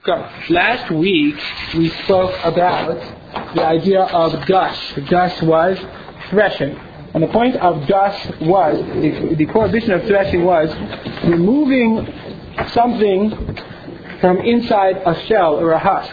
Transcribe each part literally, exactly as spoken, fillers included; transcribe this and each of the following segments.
Go. Last week we spoke about the idea of dust. Dust was threshing. And the point of dust was, the, the prohibition of threshing was removing something from inside a shell or a husk.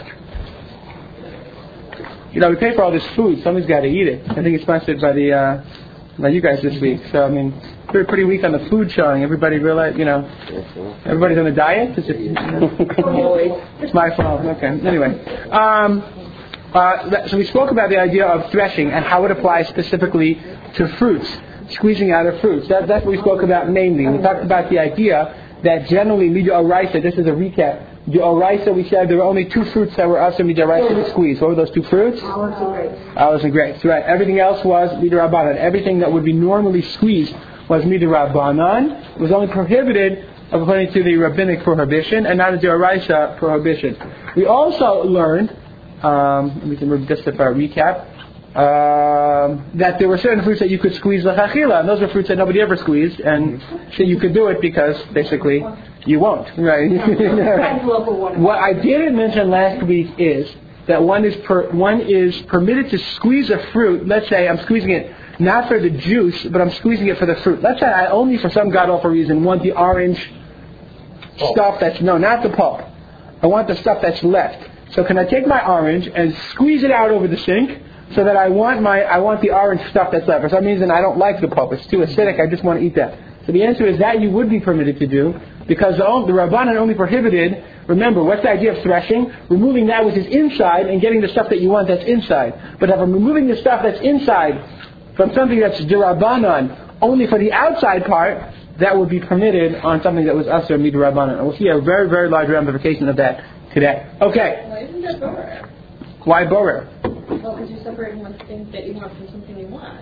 You know, we pay for all this food. Somebody's got to eat it. I think it's sponsored by the uh, by you guys this week. So I mean, we're pretty weak on the food showing. Everybody realize, you know, everybody's on a diet. Is it? It's my fault. Okay. Anyway, um, uh, so we spoke about the idea of threshing and how it applies specifically to fruits, squeezing out of fruits. That, that's what we spoke about mainly. We talked about the idea that generally mid'oraisa. This is a recap. D'oraisa, we said there were only two fruits that were also mid'oraisa to squeeze. What were those two fruits? Olives and grapes. Olives and grapes, right. Everything else was mid'rabanan. Everything that would be normally squeezed was mid'rabanan. It was only prohibited according to the rabbinic prohibition and not a d'oraisa prohibition. We also learned, um, we can just for a recap, Um, that there were certain fruits that you could squeeze l'chachila, and those are fruits that nobody ever squeezed, and so you could do it because basically you won't, right? What I didn't mention last week is that one is per, one is permitted to squeeze a fruit. Let's say I'm squeezing it not for the juice, but I'm squeezing it for the fruit. Let's say I only, for some god awful reason, want the orange pulp. stuff that's no, not the pulp. I want the stuff that's left. So can I take my orange and squeeze it out over the sink? So that I want my I want the orange stuff that's left. For some reason I don't like the pulp. It's too acidic. I just want to eat that. So the answer is that you would be permitted to do because the, the Rabbanan only prohibited. Remember, what's the idea of threshing? Removing that which is inside and getting the stuff that you want that's inside. But if I'm removing the stuff that's inside from something that's d'Rabbanan only for the outside part, that would be permitted on something that was asur mid'Rabbanan. And we'll see a very very large ramification of that today. Okay. Why isn't that borer? Why borer? Well, because you're separating one thing that you want from something you want.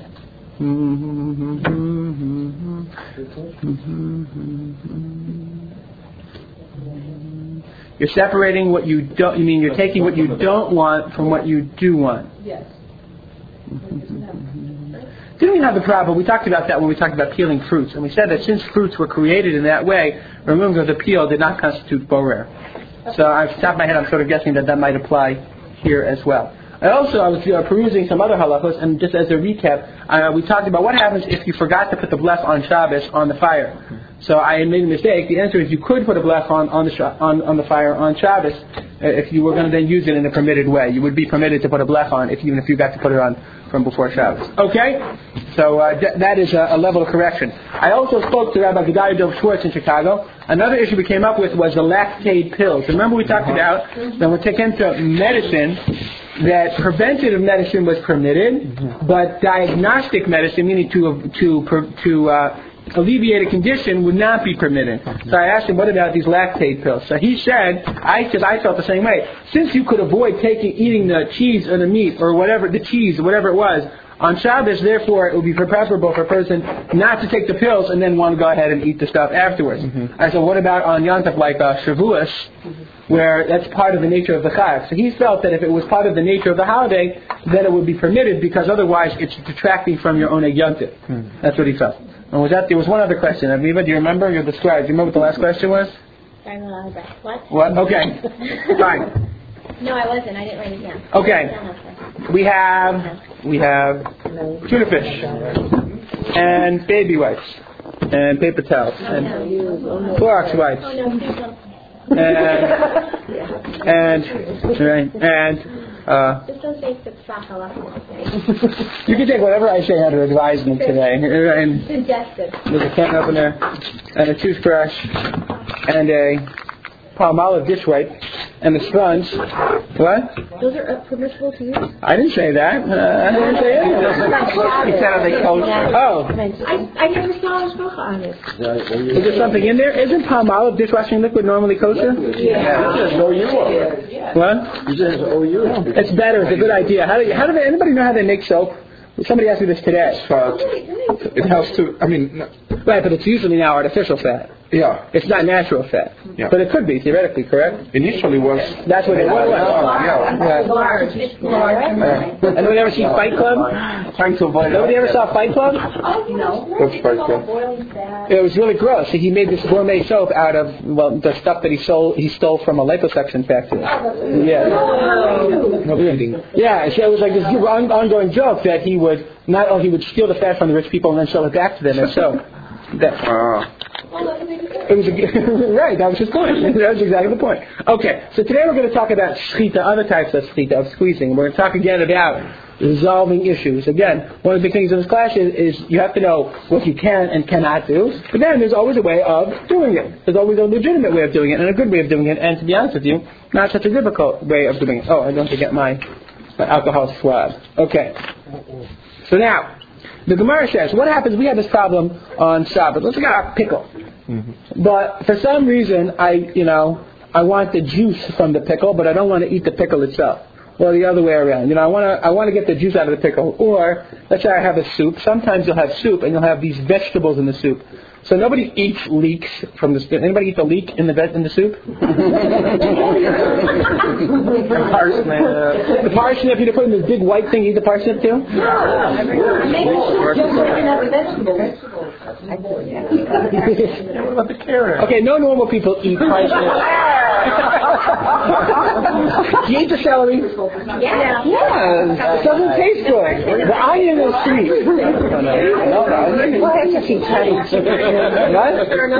You're separating what you don't. You mean you're taking what you don't want from what you do want. Yes. Didn't we have the problem? We talked about that when we talked about peeling fruits, and we said that since fruits were created in that way, removing of the peel did not constitute borer. So, off the top of my head, I'm sort of guessing that that might apply here as well. I also, I was uh, perusing some other halachos, and just as a recap, uh, we talked about what happens if you forgot to put the blech on Shabbos on the fire. So I made a mistake. The answer is you could put a blech on on the sh- on, on the fire on Shabbos uh, if you were going to then use it in a permitted way. You would be permitted to put a blech on, if even if you got to put it on from before Shabbos. Okay, so uh, th- that is a, a level of correction. I also spoke to Rabbi Gedalia Dov Schwartz in Chicago. Another issue we came up with was the lactate pills. Remember we talked about that when we take into medicine that preventative medicine was permitted, but diagnostic medicine, meaning to to to uh, alleviate a condition, would not be permitted. So I asked him, what about these lactate pills? So he said, I because I felt the same way. Since you could avoid taking eating the cheese or the meat or whatever the cheese, whatever it was, on Shabbos, therefore, it would be preferable for a person not to take the pills and then want to go ahead and eat the stuff afterwards. Mm-hmm. I said, what about on Yom Tov, like uh, Shavuos, where that's part of the nature of the Chag? So he felt that if it was part of the nature of the holiday, then it would be permitted because otherwise it's detracting from your own Yom Tov. Mm-hmm. That's what he felt. And was that there was one other question? Aviva, do you remember? You're the scribe. Do you remember what the last question was? I'm out of breath. What? What? Okay. Fine. No, I wasn't. I didn't write it down. Okay. We have we have tuna fish and baby wipes and paper towels and Clorox wipes and and right and uh, Just don't say you can take whatever I say under advisement today. And suggested. There's a can opener and a toothbrush and a Palmolive dish wipe and the sponge. What? Those are permissible to use? I didn't say that. Uh, I didn't say anything. He said are they kosher? Oh. I, I never saw a shkocha on it. Is there something in there? Isn't Palmolive dishwashing liquid normally kosher? Yeah. It says O U on it. What? It says O U. It's better. It's a good idea. How do, how do they, anybody know how they make soap? Somebody asked me this today. It helps to, I mean... No. Right, but it's usually now artificial fat. Yeah. It's not natural fat. Yeah. But it could be, theoretically, correct? Initially was. That's what it was. Yeah. yeah. Large. Large. Anybody ever see Fight Club? Trying to avoid Nobody ever saw Fight Club? No. What's Fight Club? It was really gross. He made this gourmet soap out of, well, the stuff that he sold, he stole from a liposuction factory. Yeah. No kidding. Yeah, so it was like this ongoing joke that he would, not only he would steal the fat from the rich people and then sell it back to them as soap. That, uh, it was a, right, that was his point. That was exactly the point. Okay, so today we're going to talk about shchita, other types of shchita, of squeezing. We're going to talk again about resolving issues. Again, one of the big things in this class is, is you have to know what you can and cannot do. But then there's always a way of doing it. There's always a legitimate way of doing it and a good way of doing it. And to be honest with you, not such a difficult way of doing it. Oh, I don't forget my, my alcohol swab. Okay. So now, the Gemara says, what happens, we have this problem on Shabbat. Let's look at our pickle. Mm-hmm. But for some reason, I, you know, I want the juice from the pickle, but I don't want to eat the pickle itself. Or the other way around. You know, I want to I want to get the juice out of the pickle. Or, let's say I have a soup. Sometimes you'll have soup and you'll have these vegetables in the soup. So nobody eats leeks from the soup. Anybody eat the leek in the ve- in the soup? the parsnip. The parsnip, you put in this big white thing, you eat the parsnip too? What about the carrot? Okay, no normal people eat parsnip. Do you eat the celery? Yeah. Yeah. It doesn't taste good. The onion is sweet. No, no, no. Well, it's actually tiny. What? What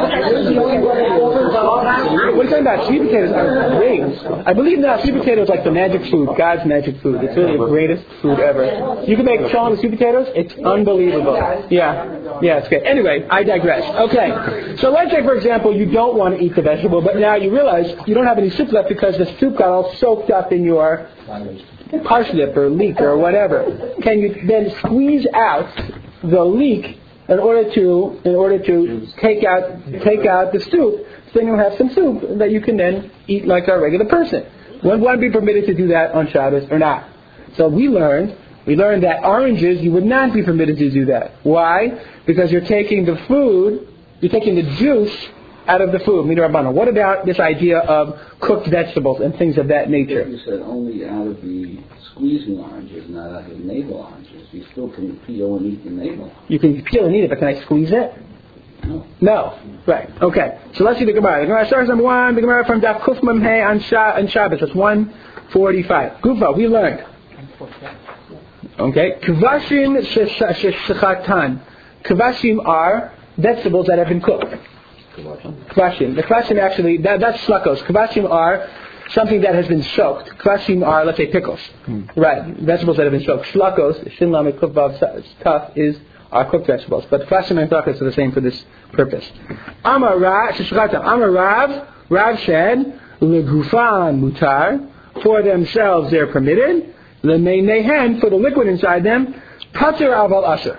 are you talking about? Sweet potatoes are great. I believe now sweet potatoes are like the magic food, God's magic food. It's really the greatest food ever. You can make cholent with sweet potatoes. It's unbelievable. Yeah. Yeah, it's great. Anyway, I digress. Okay. So let's say, for example, you don't want to eat the vegetable, but now you realize you don't have any soup left because the soup got all soaked up in your parsnip or leek or whatever. Can you then squeeze out the leek in order to in order to take out take out the soup, so then you'll have some soup that you can then eat like a regular person? Would one be permitted to do that on Shabbos or not? So we learned we learned that oranges you would not be permitted to do that. Why? Because you're taking the food, you're taking the juice out of the food. What about this idea of cooked vegetables and things of that nature? You said only out of the squeezing oranges, not out of the navel oranges. You still can peel and eat the navel. You can peel and eat it, but can I squeeze it? No. No. Right. Okay. So let's see the Gemara. The Gemara starts number one. The Gemara from Daf Kuf Mem Hey on Shabbos. That's one forty-five. Gufa, we learned. Okay. Kvashim shechatan. Kvashim are vegetables that have been cooked. Kvashim. The kvashim actually, that, that's slakos. Kvashim are something that has been soaked. Kvashim are, let's say, pickles. Hmm. Right. Vegetables that have been soaked. Slakos, shin lamed kuf vav taf, is are cooked vegetables. But kvashim and slakos are the same for this purpose. Amar Rav, Amar Rav, Rav said, legufan mutar, for themselves they're permitted. Lemeinehen, for the liquid inside them, pater aval asher.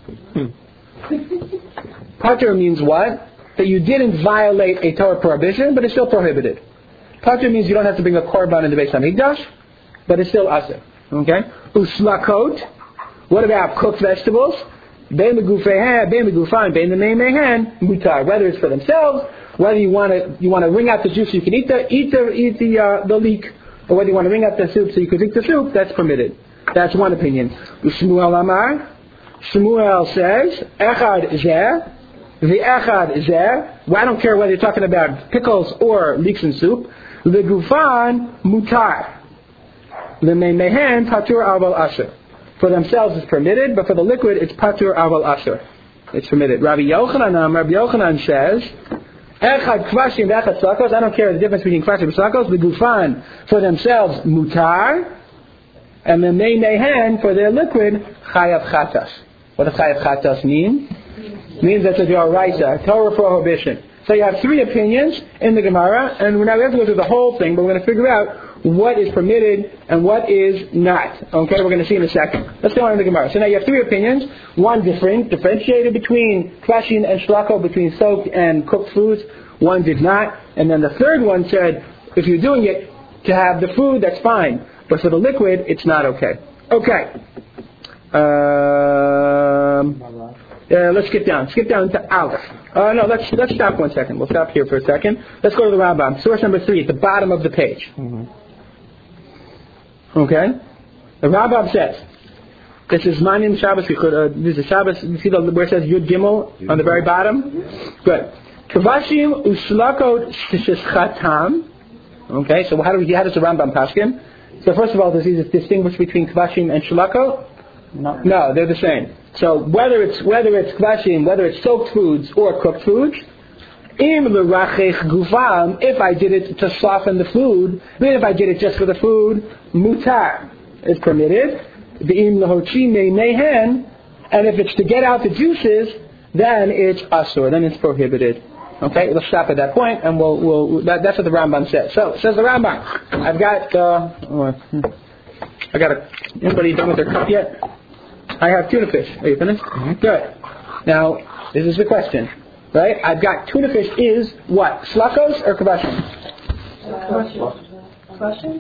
Pater means what? That you didn't violate a Torah prohibition, but it's still prohibited. Pater means you don't have to bring a korban in the Beis Hamikdash, but it's still asher. Okay? Uslakot. What about cooked vegetables? Bein megufehen, bein megufan, bein lemeinehen, mutar. Whether it's for themselves, whether you want to you want to wring out the juice so you can eat the eat the eat the uh, the leek, or whether you want to wring out the soup so you can drink the soup, that's permitted. That's one opinion. Shmuel Amar. Shmuel says, Echad zeh. The echad zeh, well, I don't care whether you're talking about pickles or leeks and soup. The gufan mutar. The mehen patur aval asher. For themselves it's permitted, but for the liquid it's patur aval asher. It's permitted. Rabbi Yochanan, Rabbi Yochanan says, echad kvashim v'echad slakos. I don't care the difference between kvashim and slakos. The gufan for themselves mutar, and the mehen for their liquid chayav chatas. What does chayav chatas mean? Means that's a D'oraisa, Torah prohibition. So you have three opinions in the Gemara, and now we have to go through the whole thing, but we're going to figure out what is permitted and what is not. Okay, we're going to see in a second. Let's go on in the Gemara. So now you have three opinions. One different, differentiated between kvashin and shlako, between soaked and cooked foods. One did not. And then the third one said, if you're doing it to have the food, that's fine. But for the liquid, it's not okay. Okay. Um... Uh, let's skip down. Skip down to Aleph. Uh, no, let's let's stop one second. We'll stop here for a second. Let's go to the Rambam. Source number three at the bottom of the page. Mm-hmm. Okay? The Rambam says, this is Manim Shabbos. Uh, this is Shabbos. You see the, where it says Yud Gimel on the very bottom? Good. Kavashim Ushlakot Shishchatam. Okay, so how do we, how does the Rambam paskin? So first of all, does he distinguish between Kavashim and Shlakot? No. No, they're the same. So whether it's whether it's Kavashim, whether it's soaked foods or cooked foods, Im l'rachech gufam, if I did it to soften the food, then if I did it just for the food, mutar is permitted. V'im l'hochi mehen, and if it's to get out the juices, then it's asur, then it's prohibited. Okay, let's stop at that point, and we'll we'll that, that's what the Rambam says. So says the Rambam. I've got uh, oh, I got a. Anybody done with their cup yet? I have tuna fish. Are you finished? Mm-hmm. Good. Now this is the question, right? I've got tuna fish. Is what slakos or kavashim? Question?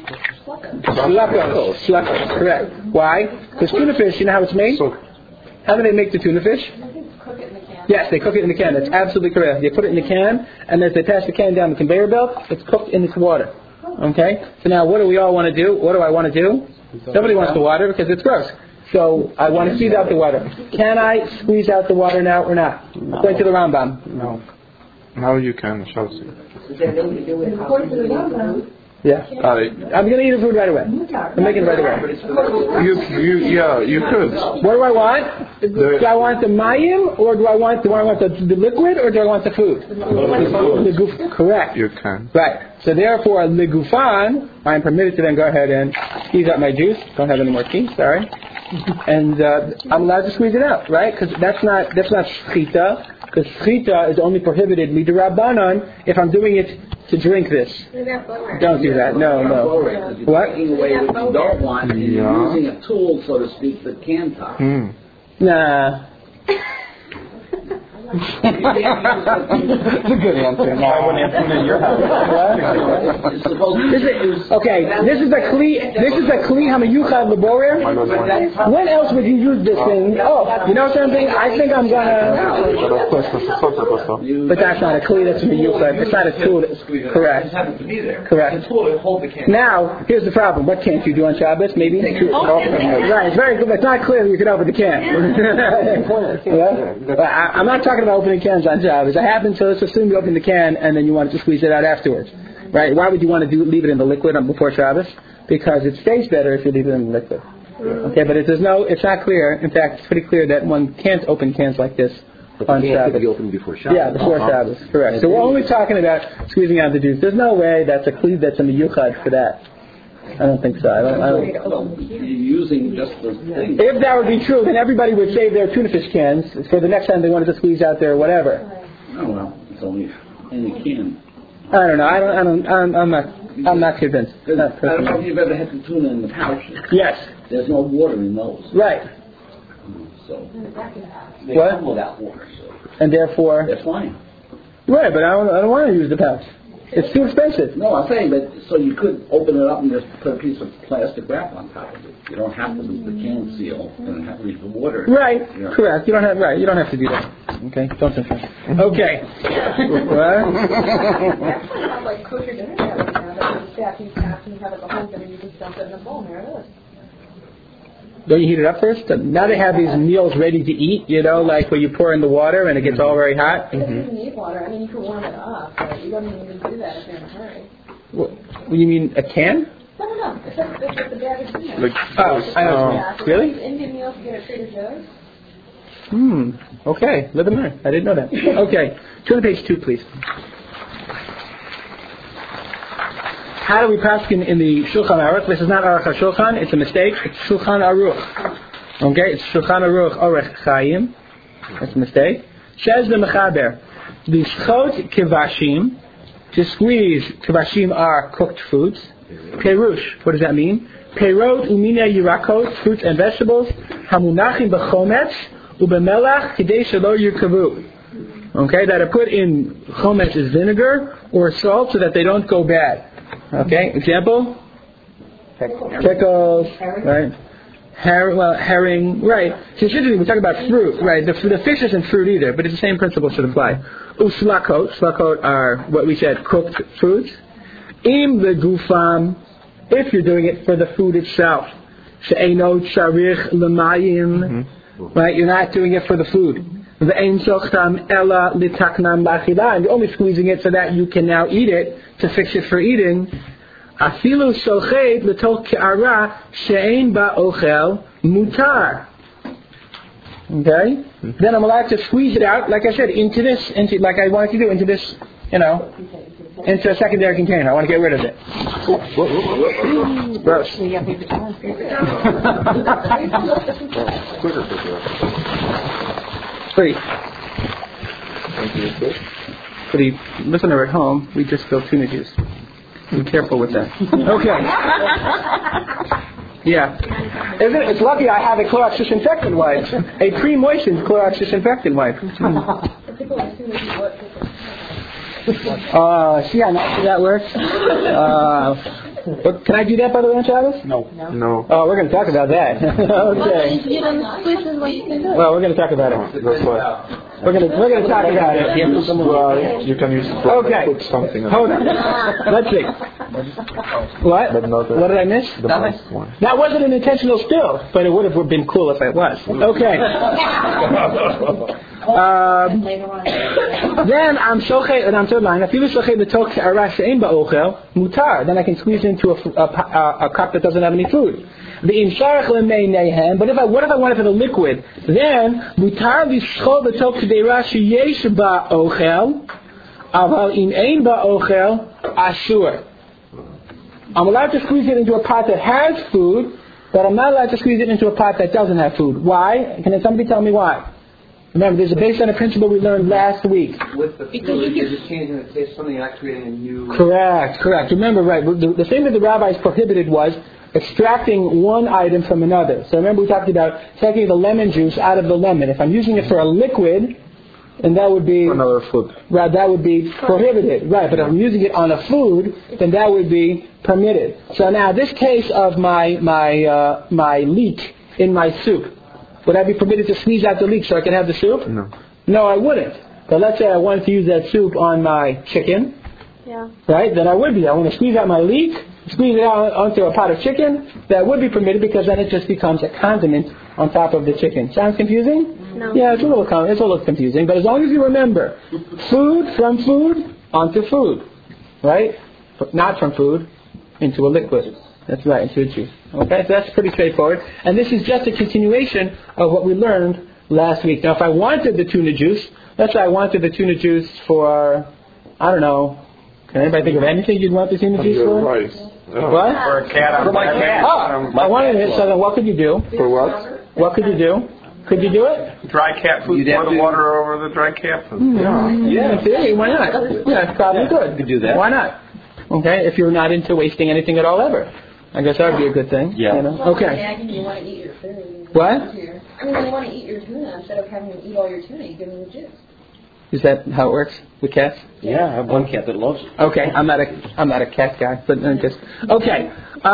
Slakos. Slakos. Correct. Why? Because tuna fish. You know how it's made? How do they make the tuna fish? Cook it in the can. Yes, they cook it in the can. That's absolutely correct. They put it in the can, and as they pass the can down the conveyor belt, it's cooked in its water. Okay? So now, what do we all want to do? What do I want to do? Nobody wants the water because it's gross. So I want to squeeze out the water. Can I squeeze out the water now or not? No. According to the Rambam. No. Now you can. Shall see. According to the Rambam, Yeah. Uh, I'm going to eat the food right away. I'm making it right away. you, you, yeah, you could. What do I want? Do I want the mayim, or do I want do I want the, the liquid, or do I want the food? The guf. Correct. You can. Right. So therefore, legufan, I am permitted to then go ahead and squeeze out my juice. Don't have any more tea. Sorry. And uh, I'm allowed to squeeze it out, right? Because that's not that's not shchita. Because shchita is only prohibited midrabanan if I'm doing it to drink this. Don't do that. No, no. What? Taking away what you don't want and Yeah. you're using a tool, so to speak, that can top. Hmm. Nah. That's a good answer. No, I wouldn't answer it in your house. It's supposed to This is, okay, this is the kli. This is the kli hamayuchad laborer. When else would you use this thing? Oh, you know something? I think I'm gonna. But that's not a kli. That's a miyuchad. It's not a tool. Correct. Correct. Now, here's the problem. What can't you do on Shabbos? Maybe. Right. It's very good. It's not clear that you can open the can. Yeah? I, I'm not talking about opening cans on Shabbos. I happen to let's assume you open the can and then you want to squeeze it out afterwards, right? Why would you want to do leave it in the liquid before Shabbos? Because it stays better if you leave it in the liquid. Okay, but it, there's no, it's not clear. In fact, it's pretty clear that one can't open cans like this but on the can Shabbos. could be opened before Shabbos. Yeah, before uh-huh. Shabbos, correct. So we're only talking about squeezing out the juice. There's no way that's a cleave that's in the yuchad for that. I don't think so. I don't. I don't. You're using just the thing. If that would be true, then everybody would save their tuna fish cans for the next time they wanted to squeeze out their whatever. Oh well, it's only in the can. I don't know. I don't. I don't. I'm, I'm not. I'm not convinced. Not I don't know if you've ever had the tuna in the pouches. Yes. There's no water in those. Right. So they What? come without water, so And therefore. they're fine. Right, but I don't. I don't want to use the pouch. It's too expensive. No, I'm saying that so you could open it up and just put a piece of plastic wrap on top of it. You don't have to leave the can seal and have to leave the water. Right. Yeah. Correct. You don't have. Right. You don't have to do that. Okay. Don't think that. Okay. What? That's kind of like kosher dinner cabinet now. That you stack these caps and you have it the whole dinner and you just dump it in a bowl and there it is. Don't you heat it up first? Now they have these meals ready to eat, you know, like where you pour in the water and it gets all very hot. It doesn't even need water. I mean, you can warm it up, but you don't even need to do that if you're in a hurry. What, you mean a can? No, no, no. It's just, it's just the bag is in there. Like, Oh, I know. Yeah, Really? Indian meals you get at Trader Joe's. Hmm. Okay. Live and learn. I didn't know that. Okay. Turn to page two, please. How do we paskin in the Shulchan Aruch? This is not Aruch HaShulchan. It's a mistake. It's Shulchan Aruch. Okay? It's Shulchan Aruch Orech Chaim. That's a mistake. Says the Mechaber, the Schot Kivashim, to squeeze Kivashim are cooked foods. Perush, what does that mean? Perot umina yirakot, fruits and vegetables. Hamunachim b'chometz ubemelach kidei shelo yirkavu. Okay, that are put in chometz is vinegar or salt so that they don't go bad. Okay, example? Pickles, right? Her, well, herring, right. So usually we talk about fruit, right? The, the fish isn't fruit either, but it's the same principle should apply. Uslakot, slakot are what we said, cooked foods. Im legufam, if you're doing it for the food itself. She'eno charich lemayim, right? You're not doing it for the food. Ve'ein sochtam ela litaknam lachila, and you're only squeezing it so that you can now eat it, to fix it for eating. Afilu sochet l'tol ke'ara she'ein ba ochel mutar. Okay? Then I'm allowed to squeeze it out, like I said, into this, into like I wanted to do, into this, you know, into a secondary container. I want to get rid of it. Gross. Pretty. Pretty. Listener at home, we just spilled tuna juice. Be careful with that. Okay. Yeah. Isn't it? It's lucky I have a Clorox disinfectant wipe. A pre-moistened Clorox disinfectant wipe. Uh, see how not that works? Uh, but can I do that by the way, Travis? No. No. Oh, we're going to talk about that. Okay. You don't squeeze it what you can do. Well, we're going to talk about it. That's why. We're going to we're going to talk about it. Well, you can use it to Okay. put something on. Hold on. Let's see. What? But not the- What did I miss? The last one. That wasn't an intentional spill, but it would have been cool if it was. Okay. Um, then I'm shochet and I'm third line. If you shochet the tok arash ein ba'ochel mutar, then I can squeeze into a, a, a, a cup that doesn't have any food. The imsharach lemeinehem. But if I what if I want it for the liquid? Then mutar lishchol the tok arash yesh ba'ochel, aval im ein ba'ochel ashur. I'm allowed to squeeze it into a pot that has food, but I'm not allowed to squeeze it into a pot that doesn't have food. Why? Can somebody tell me why? Remember, this is based on a principle we learned last week. With the fluid, you're just changing the taste, something you're not creating a new... Correct, correct. Remember, right, the, the thing that the rabbis prohibited was extracting one item from another. So remember we talked about taking the lemon juice out of the lemon. If I'm using it for a liquid, then that would be... Another food. Right, that would be prohibited. Right, but if I'm using it on a food, then that would be permitted. So now, this case of my, my, uh, my leek in my soup, would I be permitted to squeeze out the leek so I can have the soup? No. No, I wouldn't. But let's say I wanted to use that soup on my chicken. Yeah. Right? Then I would be. I want to squeeze out my leek, squeeze it out onto a pot of chicken. That would be permitted because then it just becomes a condiment on top of the chicken. Sounds confusing? No. Yeah, it's a little con- it's a little confusing. But as long as you remember, food from food onto food. Right? But not from food into a liquid. That's right, into a juice. Okay, so that's pretty straightforward. And this is just a continuation of what we learned last week. Now, if I wanted the tuna juice, let's say I wanted the tuna juice for, I don't know, can anybody think of anything you'd want the tuna juice for? Rice. Oh. What? For a cat, For my cat. Oh, I wanted it, so then what could you do? For what? What could you do? Could you do it? Dry cat food, You'd have pour the to- water over the dry cat food. Yeah. Yeah, see, why not? Yeah, it's probably good. You could do that. Why not? Okay, if you're not into wasting anything at all ever. I guess that would be a good thing. Yeah. You know? Well, Okay. imagine you want to eat your food. What? I mean, when you want to eat your tuna, instead of having to eat all your tuna, you give them the juice. Is that how it works with cats? Yeah, I have one cat that loves it. Okay, I'm not a I'm not a cat guy, but uh, just okay.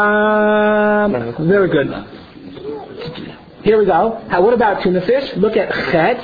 Um, very good. Here we go. How, what about tuna fish? Look at chet.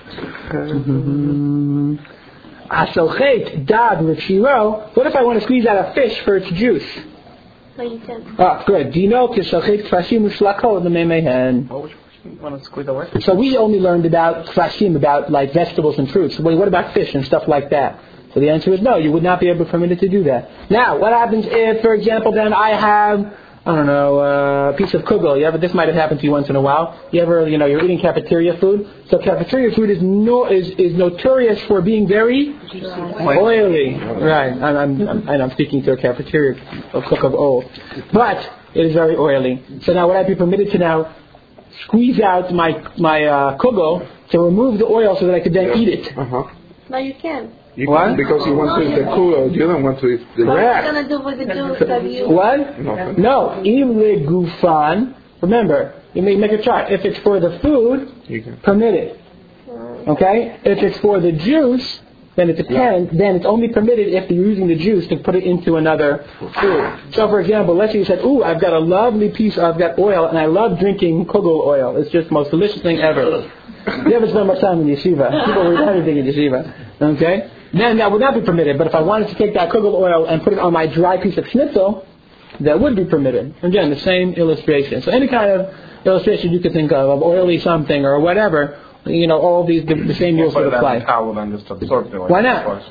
Asochet dad rechiro. What if I want to squeeze out a fish for its juice? No, you can. Ah, good. Do you know kisochet kfashim ushlako the memehen? You want to squeeze the what? So we only learned about kfashim, about like vegetables and fruits. Well, what about fish and stuff like that? So the answer is no. You would not be able to permitted to do that. Now, what happens if, for example, then I have, I don't know, uh, a piece of kugel. You ever? This might have happened to you once in a while. You ever, you know, you're eating cafeteria food. So cafeteria food is no is, is notorious for being very oily. Right. I'm, I'm, I'm and I'm speaking to a cafeteria a cook of old, but it is very oily. So now, would I be permitted to now squeeze out my my uh, kugel to remove the oil so that I could then eat it? Uh huh. No, you can. You What? can, because you want to eat the cooler, you don't want to eat the What are Correct. you going to do with the juice that you... What? No. No. Im legufan. Remember, you may make a chart. If it's for the food, You can. permitted. Okay? If it's for the juice, then it depends. Then it's only permitted if you're using the juice to put it into another food. So, for example, let's say you said, "Ooh, I've got a lovely piece. I've got oil, and I love drinking kugel oil. It's just the most delicious thing ever." You ever spend much time in yeshiva? People read everything in yeshiva. Okay, then that would not be permitted. But if I wanted to take that kugel oil and put it on my dry piece of schnitzel, that would be permitted. Again, the same illustration. So any kind of illustration you could think of, of oily something or whatever. You know, all these, the, the same rules would apply. Towel and just absorb the oil. Why not?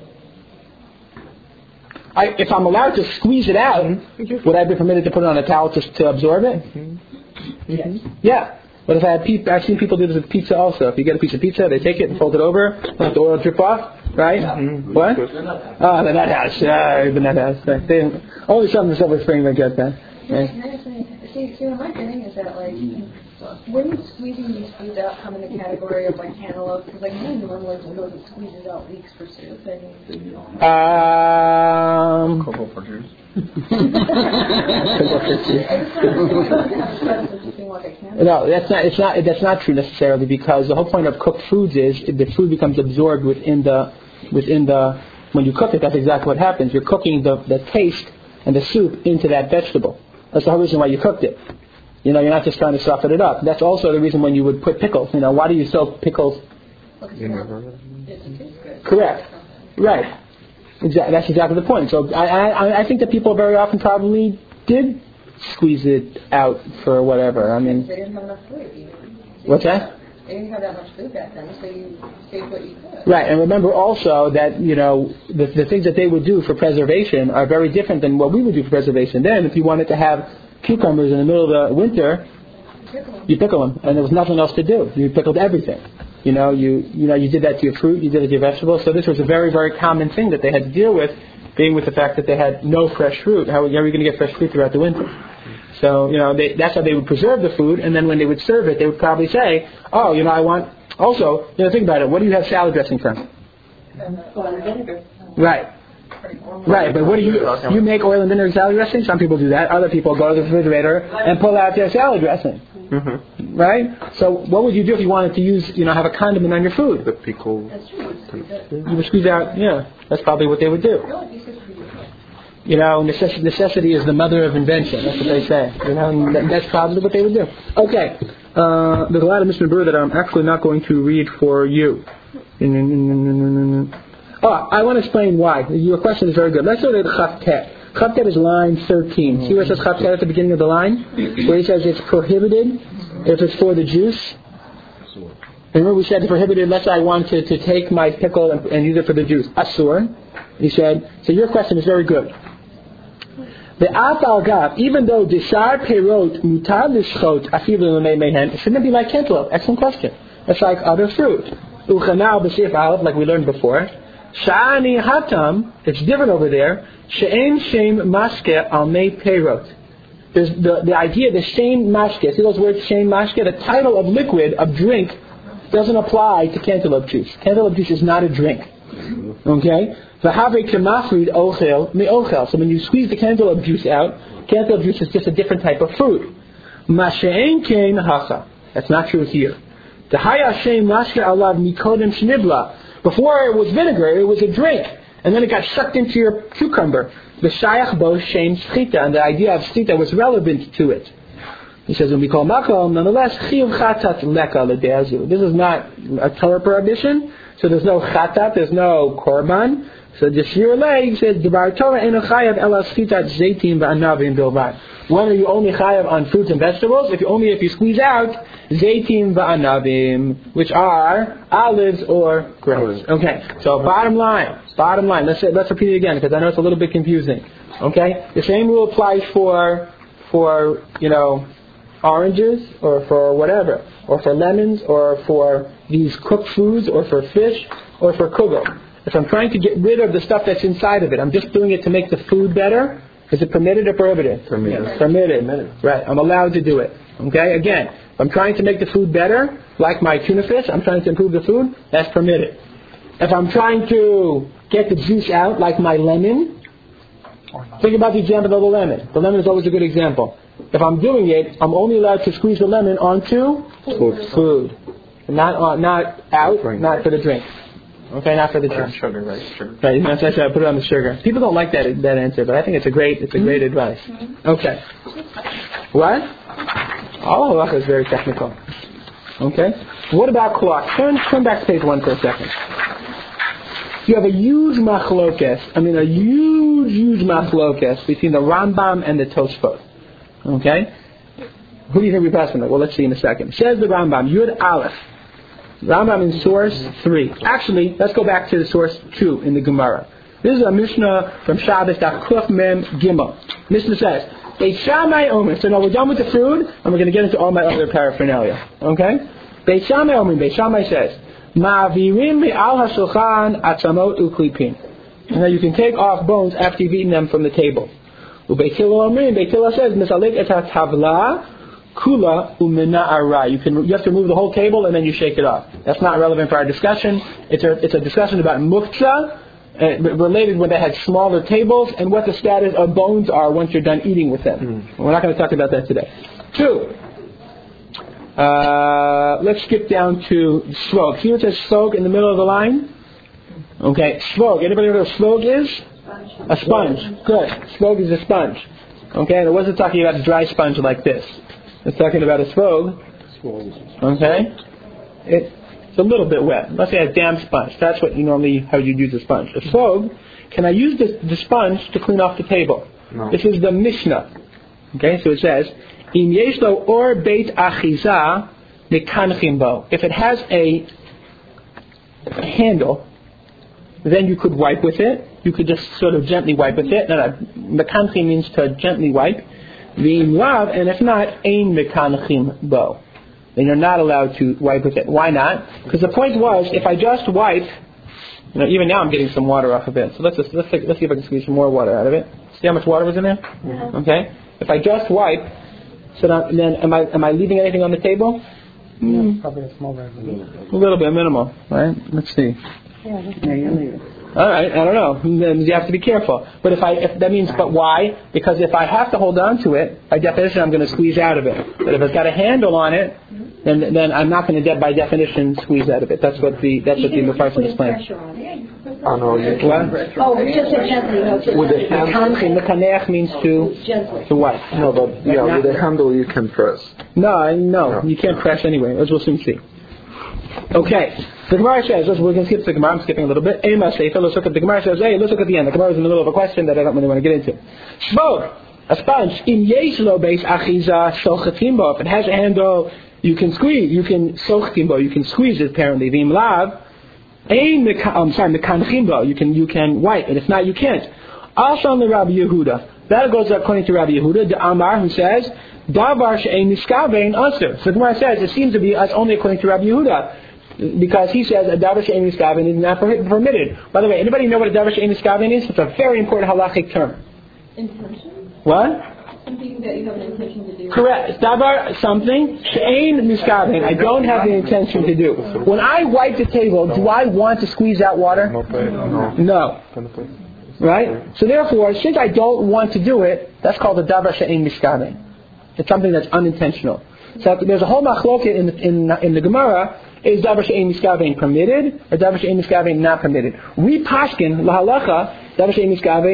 I, if I'm allowed to squeeze it out, would I be permitted to put it on a towel to, to absorb it? Yes. Yeah. But if I had pe- I've seen people do this with pizza also. If you get a piece of pizza, they take it and fold it over, let the oil drip off, right? Mm-hmm. What? Oh, the nut house. Yeah, the nut house. Right. They, only some of the Silver Spring that get that. Right. Can I say, see, see, what my thing is that, like, wouldn't squeezing these foods out come in the category of, like, cantaloupe? Because, like, no one likes to go and squeezes out leeks for soup. I mean, Um... Cocoa for juice. No, that's not. It's not. That's not true necessarily, because the whole point of cooked foods is the food becomes absorbed within the within the. When you cook it, that's exactly what happens. You're cooking the, the taste and the soup into that vegetable. That's the whole reason why you cooked it. You know, you're not just trying to soften it up. That's also the reason when you would put pickles. You know, why do you soak pickles? Correct. Right. Exactly. That's exactly the point. So I, I I think that people very often probably did squeeze it out for whatever. I mean, they didn't have enough food. You know? What's that? They didn't have that much food back then, so you saved what you could. Right, and remember also that, you know, the, the things that they would do for preservation are very different than what we would do for preservation. Then, if you wanted to have cucumbers in the middle of the winter, Pickle. you pickle them, and there was nothing else to do. You pickled everything. You know, you you know, you did that to your fruit, you did it to your vegetables. So this was a very, very common thing that they had to deal with, being with the fact that they had no fresh fruit. How, how are you going to get fresh fruit throughout the winter? So, you know, they, that's how they would preserve the food, and then when they would serve it, they would probably say, oh, you know, I want... Also, you know, think about it. What do you have salad dressing from? Oil and vinegar. Right. Right, but what do you... You make oil and vinegar salad dressing? Some people do that. Other people go to the refrigerator and pull out their salad dressing. Mm-hmm. Right? So what would you do if you wanted to use, you know, have a condiment on your food? The pickle. That's true. You would squeeze out, yeah. That's probably what they would do. You know, necess- necessity is the mother of invention. That's what they say. You know, and that, that's probably what they would do. Okay. Uh, there's a lot of Mishnah Berurah that I'm actually not going to read for you. Oh, I want to explain why. Your question is very good. Let's go to the Chavtet. Chavtet is line thirteen. See where it says Chavtet at the beginning of the line? Where he says it's prohibited if it's for the juice. Remember we said it's prohibited unless I want to, to take my pickle and, and use it for the juice. Asur. He said, so your question is very good. The Afal Gav, even though Dishar Perot Mutar Lishchot Afilu Mehen, shouldn't it be like cantaloupe? Excellent question. It's like other fruit. Uchanal B'Sif Aleph, like we learned before. Sha'ani Hatam, it's different over there. She'en Shem Maske Al Mei Perot. There's the, the idea, the Shem Maske, see those words, Shem Maske? The title of liquid, of drink, doesn't apply to cantaloupe juice. Cantaloupe juice is not a drink. Okay? So when you squeeze the cantaloupe juice out, cantaloupe juice is just a different type of fruit. That's not true here. Before it was vinegar, it was a drink. And then it got sucked into your cucumber. The shayach bo shem shchita, and the idea of shchita was relevant to it. He says, when we call makom, nonetheless, chiyuv chatat leka ledeazu. This is not a Torah prohibition, so there's no chatat, there's no korban. So the Shir Lei says, Devar Torah eno chayav ela shchitat zeitim va'anavim bilvad. When are you only chayav on fruits and vegetables? If you only if you squeeze out zeitim va'anavim, which are olives or grapes. Okay. So bottom line, bottom line. Let's say, let's repeat it again because I know it's a little bit confusing. Okay. The same rule applies for for you know oranges or for whatever, or for lemons, or for these cooked foods, or for fish, or for kugel. If I'm trying to get rid of the stuff that's inside of it, I'm just doing it to make the food better. Is it permitted or prohibited? Permitted. Yes. Permitted. Permitted. Right. I'm allowed to do it. Okay. Again, if I'm trying to make the food better, like my tuna fish, I'm trying to improve the food. That's permitted. If I'm trying to get the juice out, like my lemon, think about the example of the lemon. The lemon is always a good example. If I'm doing it, I'm only allowed to squeeze the lemon onto Food. food, not on, not out, not for the drink. Okay, not for the juice. Sugar, right? Sugar. Right, that's why I said I put it on the sugar. People don't like that that answer, but I think it's a great it's a great advice. Okay. What? All halacha is very technical. Okay. What about clock? Turn turn back to page one for a second. You have a huge machlokes. I mean, a huge, huge machlokes between the Rambam and the Tosfot. Okay. Who do you think we pass on? Well, let's see in a second. Says the Rambam, Yud Aleph. Rambam in source three. Actually, let's go back to the source two in the Gemara. This is a Mishnah from Shabbos, Daf Kuf Mem Gimel. Mishnah says, Beit Shammai Omer. So now we're done with the food, and we're going to get into all my other paraphernalia. Okay? Beit Shammai Omer. Beit Shammai says, Ma'avirim me'al hashulchan atzamot uklipin. Now you can take off bones after you've eaten them from the table. Beit Hillel Omer. Beit Hillel says, Misalik et ha-tavla Kula umina'ara. You can you have to remove the whole table and then you shake it off. That's not relevant for our discussion. It's a it's a discussion about muktzah, uh, related when they had smaller tables and what the status of bones are once you're done eating with them. Mm. We're not going to talk about that today. Two. Uh, let's skip down to svog. See what says svog in the middle of the line? Okay, svog. Anybody know what a svog is? A sponge. Good. Svog is a sponge. Okay, and it wasn't talking about a dry sponge like this. It's talking about a svog. Okay? It, it's a little bit wet. Let's say a damp sponge. That's what you normally, how you use a sponge. A svog, can I use the, the sponge to clean off the table? No. This is the Mishnah. Okay, so it says, Im yeshlo or beit achiza mekanchim bo. If it has a handle, then you could wipe with it. You could just sort of gently wipe with it. Mekanchim means to gently wipe. V'im lav, and if not, ein mekanchim bo. Then you're not allowed to wipe with it. Why not? Because the point was, if I just wipe, you know, even now I'm getting some water off of it. So let's just, let's let's see if I can squeeze some more water out of it. See how much water was in there? Yeah. Okay. If I just wipe, so then, then am I am I leaving anything on the table? Mm. Probably a small bit. A little bit, minimal, right? Let's see. Yeah, you leave it. All right, I don't know. Then you have to be careful. But if I, if that means, but why? Because if I have to hold on to it, by definition, I'm going to squeeze out of it. But if it's got a handle on it, then then I'm not going to, by definition, squeeze out of it. That's what the that's what the Mefarshim is playing. Oh no, you can't. Oh, it's just a gently. No, just With the hand. The kanech means to gently. to what? No, but yeah, with the handle you can press. No, I- no, you can't press anyway, as we'll soon see. Okay, the Gemara says, we're going to skip the Gemara, I'm skipping a little bit. Ema Seifa, let's look at the Gemara says, hey, let's look at the end. The Gemara is in the middle of a question that I don't really want to get into. Shvog, a sponge, in yeshlo beis achiza sochatim bo. If it has a handle, you can squeeze, you can sochatim bo, you can squeeze it apparently. V'im lav, ein meka, I'm sorry, mekanchim bo, you can, you can wipe it. If not, you can't. Also on the Rabbi Yehuda. That goes according to Rabbi Yehuda, the Amar, who says, davar she'ein niskavein aser. So the Gemara says, it seems to be us only according to Rabbi Yehuda. Because he says a davar she'ein niskavein is not permitted. By the way, anybody know what a davar she'ein niskavein is? It's a very important halachic term. Intention? What? Something that you have an intention to do. Correct. Davar, something, she'ein niskavein. I don't have the intention to do. When I wipe the table, do I want to squeeze out water? No. No. Right? So therefore, since I don't want to do it, that's called a davar she'ein niskavein. It's something that's unintentional. So there's a whole machloket in the, in, in the Gemara. Is davar she'ein niskavein permitted or davar she'ein niskavein not permitted? We pashkin lahalacha davar she'ein niskavein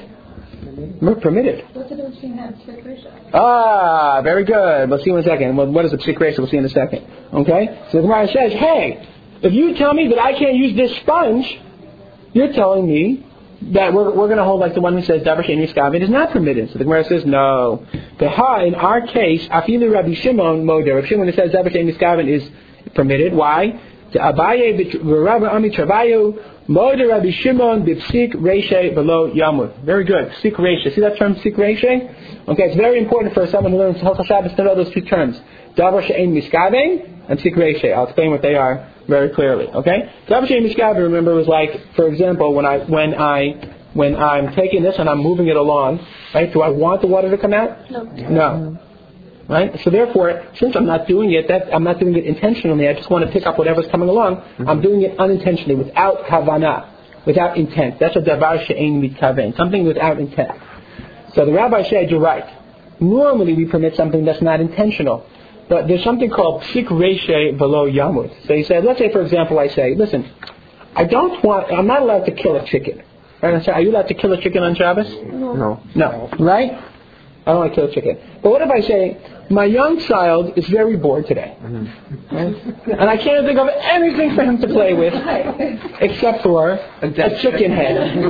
is permitted. What's the difference between that and psik resha? Ah, very good. We'll see in a second. What, what is a psik resha? We'll see in a second. Okay. So the Gemara says, hey, if you tell me that I can't use this sponge, you're telling me that we're we're going to hold like the one who says davar she'ein niskavein is not permitted. So the Gemara says no. The ha in our case, afilu Rabbi Shimon moder. Rabbi Shimon says davar she'ein niskavein is permitted. Why? To Abaye Rabbi Ami Travayu moder Rabbi Shimon b'psik reishe below yamud. Very good. Psik reishe. See that term psik reishe? Okay, it's very important for someone who learns Hilchos Shabbos to know those two terms. Davar she'ein niskavein and psik reishe. I'll explain what they are very clearly. Okay? Davar she'ein niskavein, remember, was like, for example, when I when I when I'm taking this and I'm moving it along, right? Do I want the water to come out? No. No. Right? So therefore, since I'm not doing it, that I'm not doing it intentionally, I just want to pick up whatever's coming along, mm-hmm. I'm doing it unintentionally, without kavanah, without intent. That's a davar she'ein mitkaven, something without intent. So the rabbi said, you're right. Normally we permit something that's not intentional. But there's something called psik reishe below yamud. So he said, let's say for example I say, listen, I don't want, I'm not allowed to kill a chicken. Right? Are you allowed to kill a chicken on Shabbos? No. No. Right? I don't want to kill a chicken. But what if I say, my young child is very bored today. Mm-hmm. Right? And I can't think of anything for him to play with except for a chicken head.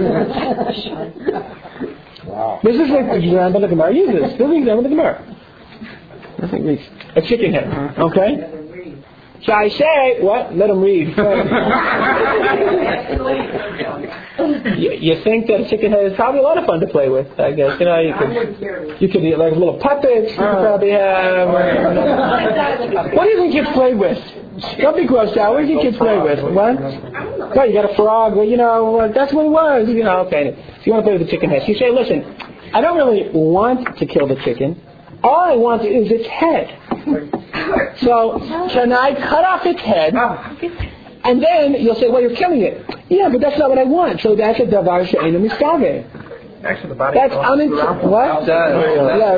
Wow. This is like the example of the Gemara uses. This is the example of the Gemara. I think reads. A chicken head. Okay? So I say, what? Let him read. you, you think that a chicken head is probably a lot of fun to play with, I guess. You know, you could, you could eat like little puppets. You could probably have. What do you think kids play with? Don't be grossed out. What do you think kids play with? What? Well, you got a frog. Well, you know, that's what it was. You know, okay. So you want to play with the chicken head. So you say, listen, I don't really want to kill the chicken. All I want is its head. So, can I cut off its head? And then you'll say, well, you're killing it. Yeah, but that's not what I want. So that's a davar she'eino miskaveh. Actually, the body. That's unintentional. What? Yeah,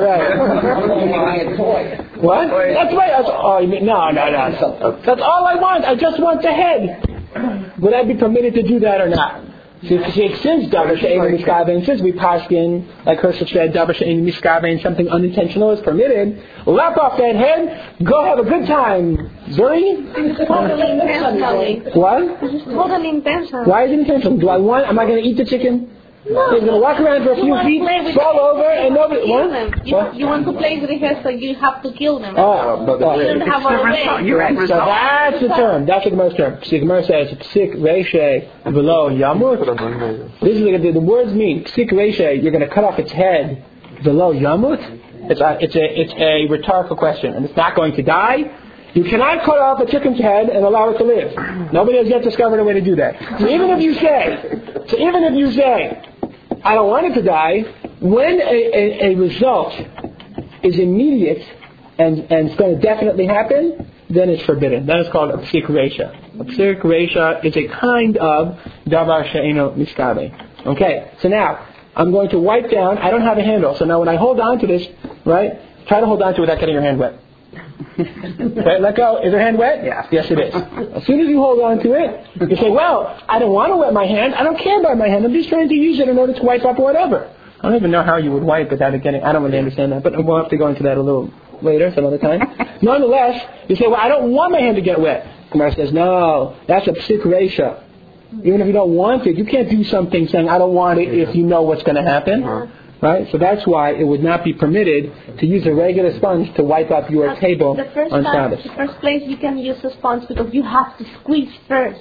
right. What? That's right. That's, oh, you mean, no, no, no. That's all I want. I just want the head. Would I be permitted to do that or not? Since davar she'eino miskaveh, and since we paskin, like Hershel said, davar she'eino miskaveh, and something unintentional is permitted, lap off that head, go have a good time. Zuri? Totally intentionally. What? Totally intentional. Why is it intentional? Do I want, am I going to eat the chicken? No. He's going to walk around for a few feet, fall over, and nobody... Kill What? them. You, What? you want to play with the hair, so you have to kill them. Oh, But oh. You don't have a way. You're right. So that's the term. That's the Gemara's term. See, the Gemara says, psik reishe velo yamut. This is what the, the words mean. Psik reishe, you're going to cut off its head. Velo yamut. It's a, it's a, it's a rhetorical question, and it's not going to die. You cannot cut off a chicken's head and allow it to live. Nobody has yet discovered a way to do that. So even if you say, so even if you say, I don't want it to die, when a, a, a result is immediate and, and it's going to definitely happen, then it's forbidden. That is called a psik reisha. A psik reisha is a kind of davar she'eino miskaveh. Okay, so now I'm going to wipe down. I don't have a handle, so now when I hold on to this, right, try to hold on to it without getting your hand wet. Okay, let go. Is your hand wet? Yeah. Yes, it is. As soon as you hold on to it, you say, well, I don't want to wet my hand. I don't care about my hand. I'm just trying to use it in order to wipe up whatever. I don't even know how you would wipe without it getting... I don't really understand that, but we'll have to go into that a little later, some other time. Nonetheless, you say, well, I don't want my hand to get wet. Gemara says, no, that's a psik reisha. Even if you don't want it, you can't do something saying, I don't want it if you know what's going to happen. Right? So that's why it would not be permitted to use a regular sponge to wipe up your But table the first on time, Shabbos. the first place you can use a sponge because you have to squeeze first.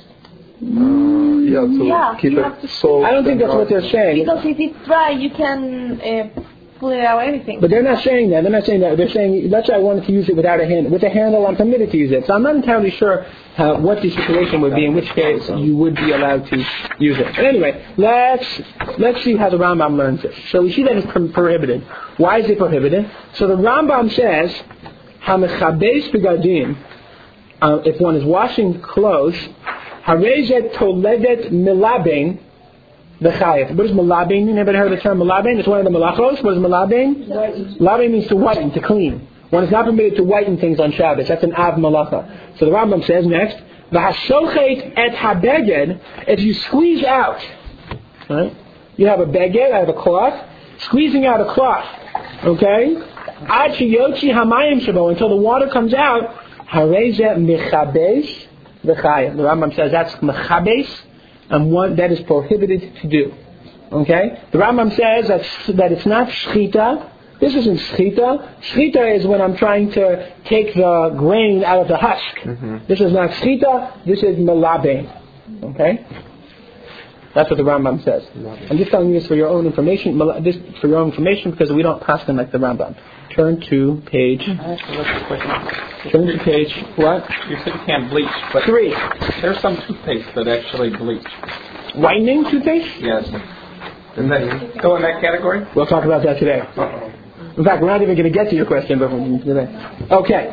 Yeah, to Yeah, keep you have it to- soft. I don't think that's what they're saying. Because if it's dry, you can uh, pull it out everything. But they're not saying that. They're not saying that. They're saying, that's why I wanted to use it without a handle. With a handle, I'm permitted to use it. So I'm not entirely sure how, what the situation would be, in which case you would be allowed to use it. But anyway, let's let's see how the Rambam learns this. So we see that it's prohibited. Why is it prohibited? So the Rambam says, HaMechabes begadim, uh, if one is washing clothes, Harezet toledet milabein, the chayef. What does malabein mean? Anybody heard of the term malabein? It's one of the malachos. What is malabein? Malabein means to whiten, to clean. One is not permitted to whiten things on Shabbos. That's an av malacha. So the Rambam says next, v'hashochet et habeged, if you squeeze out, right? You have a beged, I have a cloth, squeezing out a cloth, okay? Ad sheyotzi hamayim shabo, until the water comes out, harezet mechabes v'chayef. The Rambam says that's mechabes, and one that is prohibited to do. Okay? The Rambam says that, that it's not shchita. This isn't shchita. Shchita is when I'm trying to take the grain out of the husk. Mm-hmm. This is not shchita. This is melabein. Okay? That's what the Rambam says. I'm just telling you this for your own information. This for your own information because we don't pass them like the Rambam. Turn to page. Turn to page what? You said you can't bleach, but Three. there's some toothpaste that actually bleach. Whitening toothpaste? Yes. Does that go in that category? We'll talk about that today. Uh-oh. In fact, we're not even going to get to your question, but we'll do that. Okay.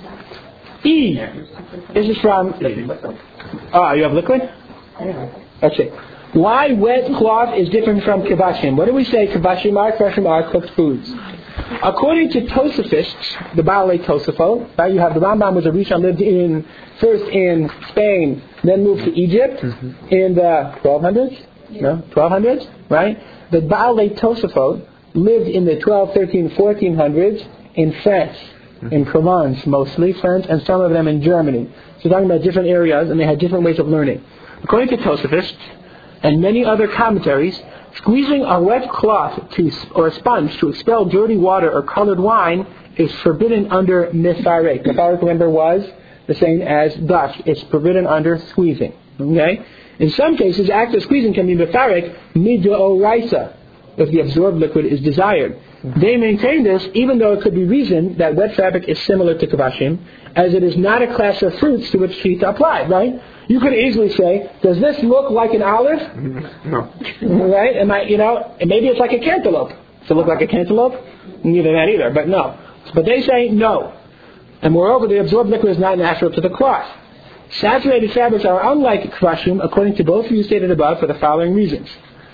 E. This is from. Ah, you have liquid? That's it. Why wet cloth is different from kibashim? What do we say kibashim are? Kibashim are cooked foods. According to Tosaphists, the Baalei Tosafot, right, you have the Rambam was a Rishon, lived in first in Spain, then moved to Egypt mm-hmm. in the twelve hundreds, yeah. no, twelve hundreds, right? The Baalei Tosafot lived in the twelve, thirteen, fourteen hundreds in France, mm-hmm. in Provence mostly, France, and some of them in Germany. So talking about different areas, and they had different ways of learning. According to Tosaphists and many other commentaries, squeezing a wet cloth to, or a sponge to expel dirty water or colored wine is forbidden under mefarek. Mefarek, remember, was the same as dash. It's forbidden under squeezing. Okay? In some cases, active squeezing can be mefarek midoraisa, if the absorbed liquid is desired. They maintain this even though it could be reasoned that wet fabric is similar to kavashim, as it is not a class of fruits to which shita applied, right? You could easily say, does this look like an olive? No. Right? Am I, you know, maybe it's like a cantaloupe. Does it look like a cantaloupe? Neither that either, but no. But they say no. And moreover, the absorbed liquid is not natural to the cloth. Saturated fabrics are unlike kvashim, according to both views stated above, for the following reasons.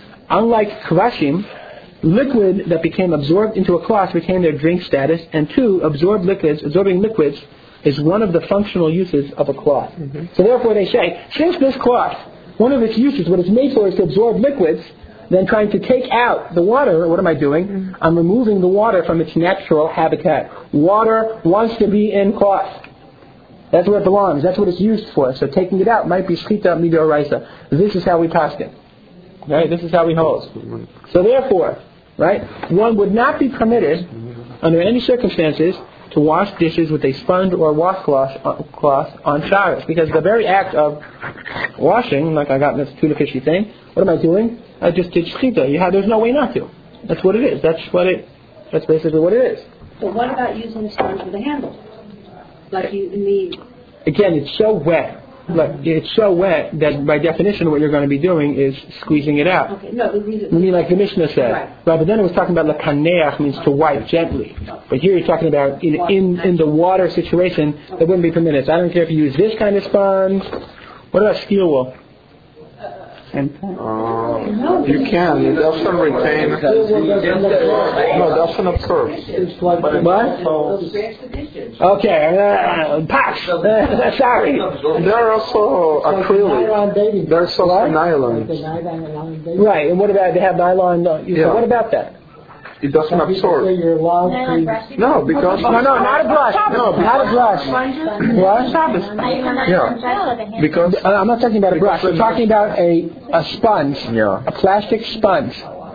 Unlike kvashim, liquid that became absorbed into a cloth retained their drink status, and two, absorbed liquids, absorbing liquids is one of the functional uses of a cloth. Mm-hmm. So therefore they say, since this cloth, one of its uses, what it's made for is to absorb liquids, then trying to take out the water, what am I doing? Mm-hmm. I'm removing the water from its natural habitat. Water wants to be in cloth. That's where it belongs. That's what it's used for. So taking it out might be shchita midoraisa. This is how we paskin. Right? This is how we hold. So therefore, right, one would not be permitted, under any circumstances, to wash dishes with a sponge or washcloth uh, cloth on Shabbos, because the very act of washing, like I got in this tuna fishy thing, what am I doing? I just did shchita. You have, there's no way not to. That's what it is. That's what it. That's basically what it is. But what about using the sponge with a handle? Like you in the. Again, it's so wet. Like it's so wet that by definition, what you're going to be doing is squeezing it out. Okay. No, the reason. I mean, like the Mishnah said. Right. Right, but then it was talking about lekaneach, means to wipe gently. But here you're talking about in in, in the water situation that wouldn't be permitted. So I don't care if you use this kind of sponge. What about steel wool? Uh, you can. It doesn't retain. No, it doesn't absorb. What? Okay. Uh, pass. Uh, sorry. There are also acrylic. There's also nylon. Right. And what about, they have nylon? Uh, yeah. So what about that? It doesn't absorb. No, because... No, no, not a brush. No, not a brush. What? Yeah. Because... Uh, I'm not talking about a brush. We're talking about a, a sponge. Yeah. A plastic sponge.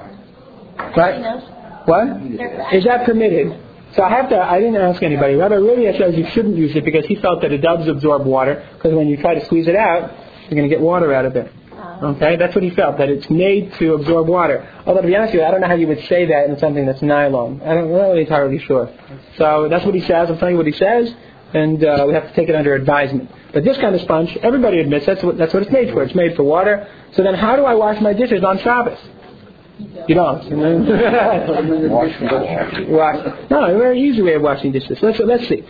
Right? What? Is that permitted? So I have to, I didn't ask anybody. Rabbi Rivia says you shouldn't use it because he felt that it does absorb water, because when you try to squeeze it out, you're going to get water out of it. Okay, that's what he felt, that it's made to absorb water. Although, to be honest with you, I don't know how you would say that in something that's nylon. I don't, I'm not really entirely sure. So that's what he says. I'm telling you what he says, and uh, we have to take it under advisement. But this kind of sponge, everybody admits that's what, that's what it's made for. It's made for water. So then how do I wash my dishes on Shabbos? You don't. Wash. No, a very easy way of washing dishes. Let's let's see.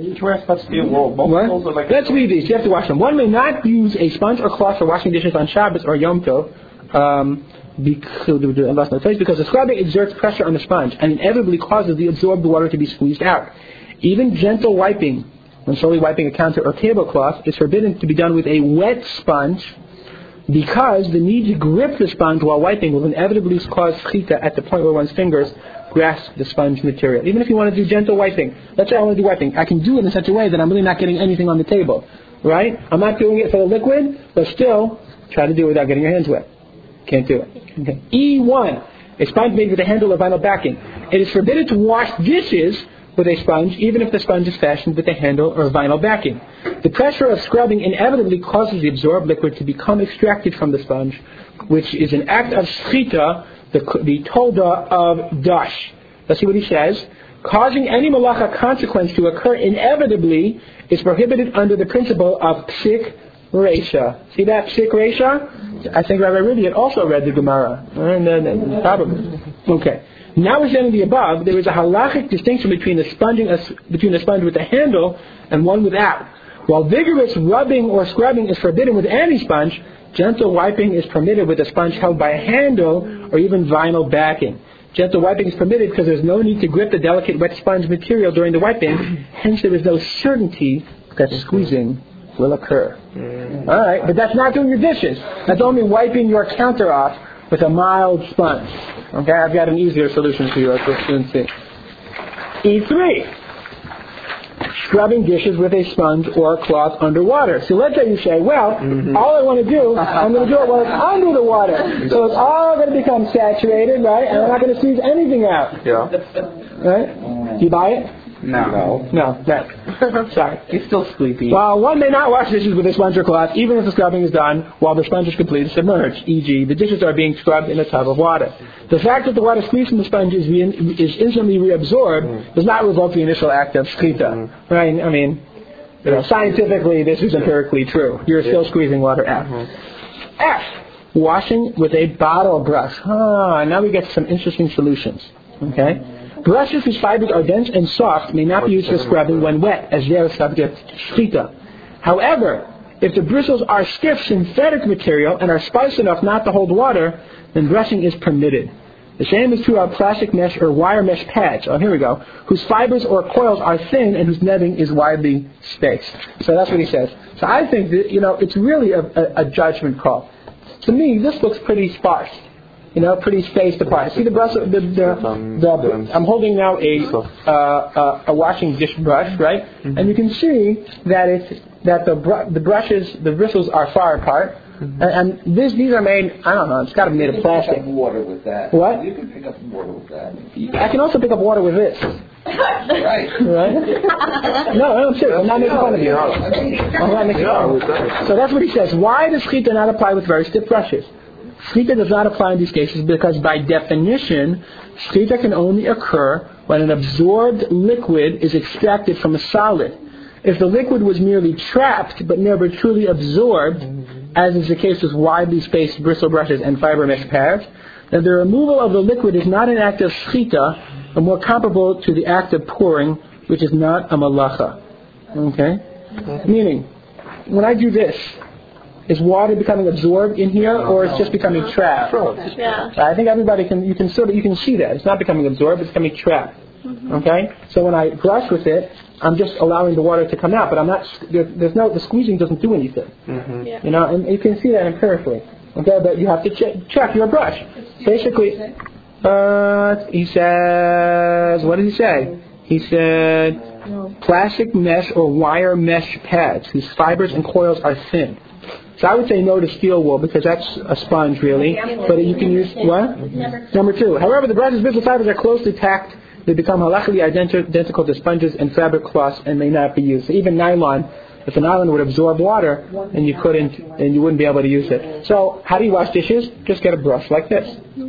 What? Let's read these. You have to wash them. One may not use a sponge or cloth for washing dishes on Shabbos or Yom Tov, um, because, because the scrubbing exerts pressure on the sponge and inevitably causes the absorbed water to be squeezed out. Even gentle wiping, when solely wiping a counter or tablecloth, is forbidden to be done with a wet sponge, because the need to grip the sponge while wiping will inevitably cause shchita at the point where one's fingers grasp the sponge material. Even if you want to do gentle wiping, let's say I want to do wiping, I can do it in such a way that I'm really not getting anything on the table, right? I'm not doing it for the liquid, but still, try to do it without getting your hands wet. Can't do it. Okay. E one, a sponge made with a handle or vinyl backing. It is forbidden to wash dishes with a sponge, even if the sponge is fashioned with a handle or vinyl backing. The pressure of scrubbing inevitably causes the absorbed liquid to become extracted from the sponge, which is an act of shchita, the, the tolda of dash. Let's see what he says. Causing any malacha consequence to occur inevitably is prohibited under the principle of psik reisha. See that psik reisha? I think Rabbi Rivia also read the Gemara. And then, probably. Okay. Notwithstanding the above, there is a halachic distinction between the sponging, uh, between the sponge with a handle and one without. While vigorous rubbing or scrubbing is forbidden with any sponge, gentle wiping is permitted with a sponge held by a handle or even vinyl backing. Gentle wiping is permitted because there's no need to grip the delicate wet sponge material during the wiping. Hence, there is no certainty that squeezing will occur. Mm. All right, but that's not doing your dishes. That's only wiping your counter off with a mild sponge. Okay, I've got an easier solution for you, as we'll soon see. E three. Scrubbing dishes with a sponge or a cloth underwater. So let's say you say, well, mm-hmm. all I want to do, I'm going to do it while it's under the water. So it's all going to become saturated, right? And I'm not going to squeeze anything out. Yeah. Right? Do you buy it? No. No. No. no. Sorry. It's still sleepy. Well, one may not wash dishes with a sponge or cloth, even if the scrubbing is done while the sponge is completely submerged, for example the dishes are being scrubbed in a tub of water. The fact that the water squeezed from the sponge is, re- is instantly reabsorbed mm. does not revoke the initial act of shchita. Mm. Right? I mean, you know, scientifically, this is empirically true. You're yeah. still squeezing water out. Mm-hmm. F. Washing with a bottle brush. Ah, now we get some interesting solutions. Okay? Brushes whose fibers are dense and soft may not be used for scrubbing when wet, as they are subject to shchita. However, if the bristles are stiff synthetic material and are sparse enough not to hold water, then brushing is permitted. The same is true of plastic mesh or wire mesh pads, oh here we go, whose fibers or coils are thin and whose netting is widely spaced. So that's what he says. So I think that, you know, it's really a, a, a judgment call. To me, this looks pretty sparse. You know, pretty spaced apart. See the brush, the, the, the, the I'm holding now a, uh, uh, a washing dish brush, right? Mm-hmm. And you can see that it's, that the br- the brushes, the bristles are far apart. Mm-hmm. And, and this, these are made, I don't know, it's got to be made of plastic. You can pick up water with that. What? You can pick up water with that. I can also pick up water with this. Right. Right? No, I'm serious. I'm not making fun of you. I'm not making fun of you. So that's what he says. Why does shchita not apply with very stiff brushes? Shchita does not apply in these cases because by definition, shchita can only occur when an absorbed liquid is extracted from a solid. If the liquid was merely trapped but never truly absorbed, as is the case with widely spaced bristle brushes and fiber mesh pads, then the removal of the liquid is not an act of shchita, but more comparable to the act of pouring, which is not a malacha. Okay? Meaning, when I do this, is water becoming absorbed in here, or it's just becoming trapped? Yeah. I think everybody can, you can sort of, you can see that. It's not becoming absorbed, it's becoming trapped. Mm-hmm. Okay? So when I brush with it, I'm just allowing the water to come out, but I'm not, there, there's no, the squeezing doesn't do anything. Mm-hmm. Yeah. You know, and you can see that empirically. Okay? But you have to check, check your brush. Basically, uh, he says, what did he say? He said, plastic mesh or wire mesh pads whose fibers and coils are thin. So I would say no to steel wool because that's a sponge really, but you can use, what? Number two. However, the brushes' bristle fibers are closely tacked. They become halachically identical to sponges and fabric cloths and may not be used. So even nylon, if the nylon would absorb water, and you couldn't, and you wouldn't be able to use it. So how do you wash dishes? Just get a brush like this.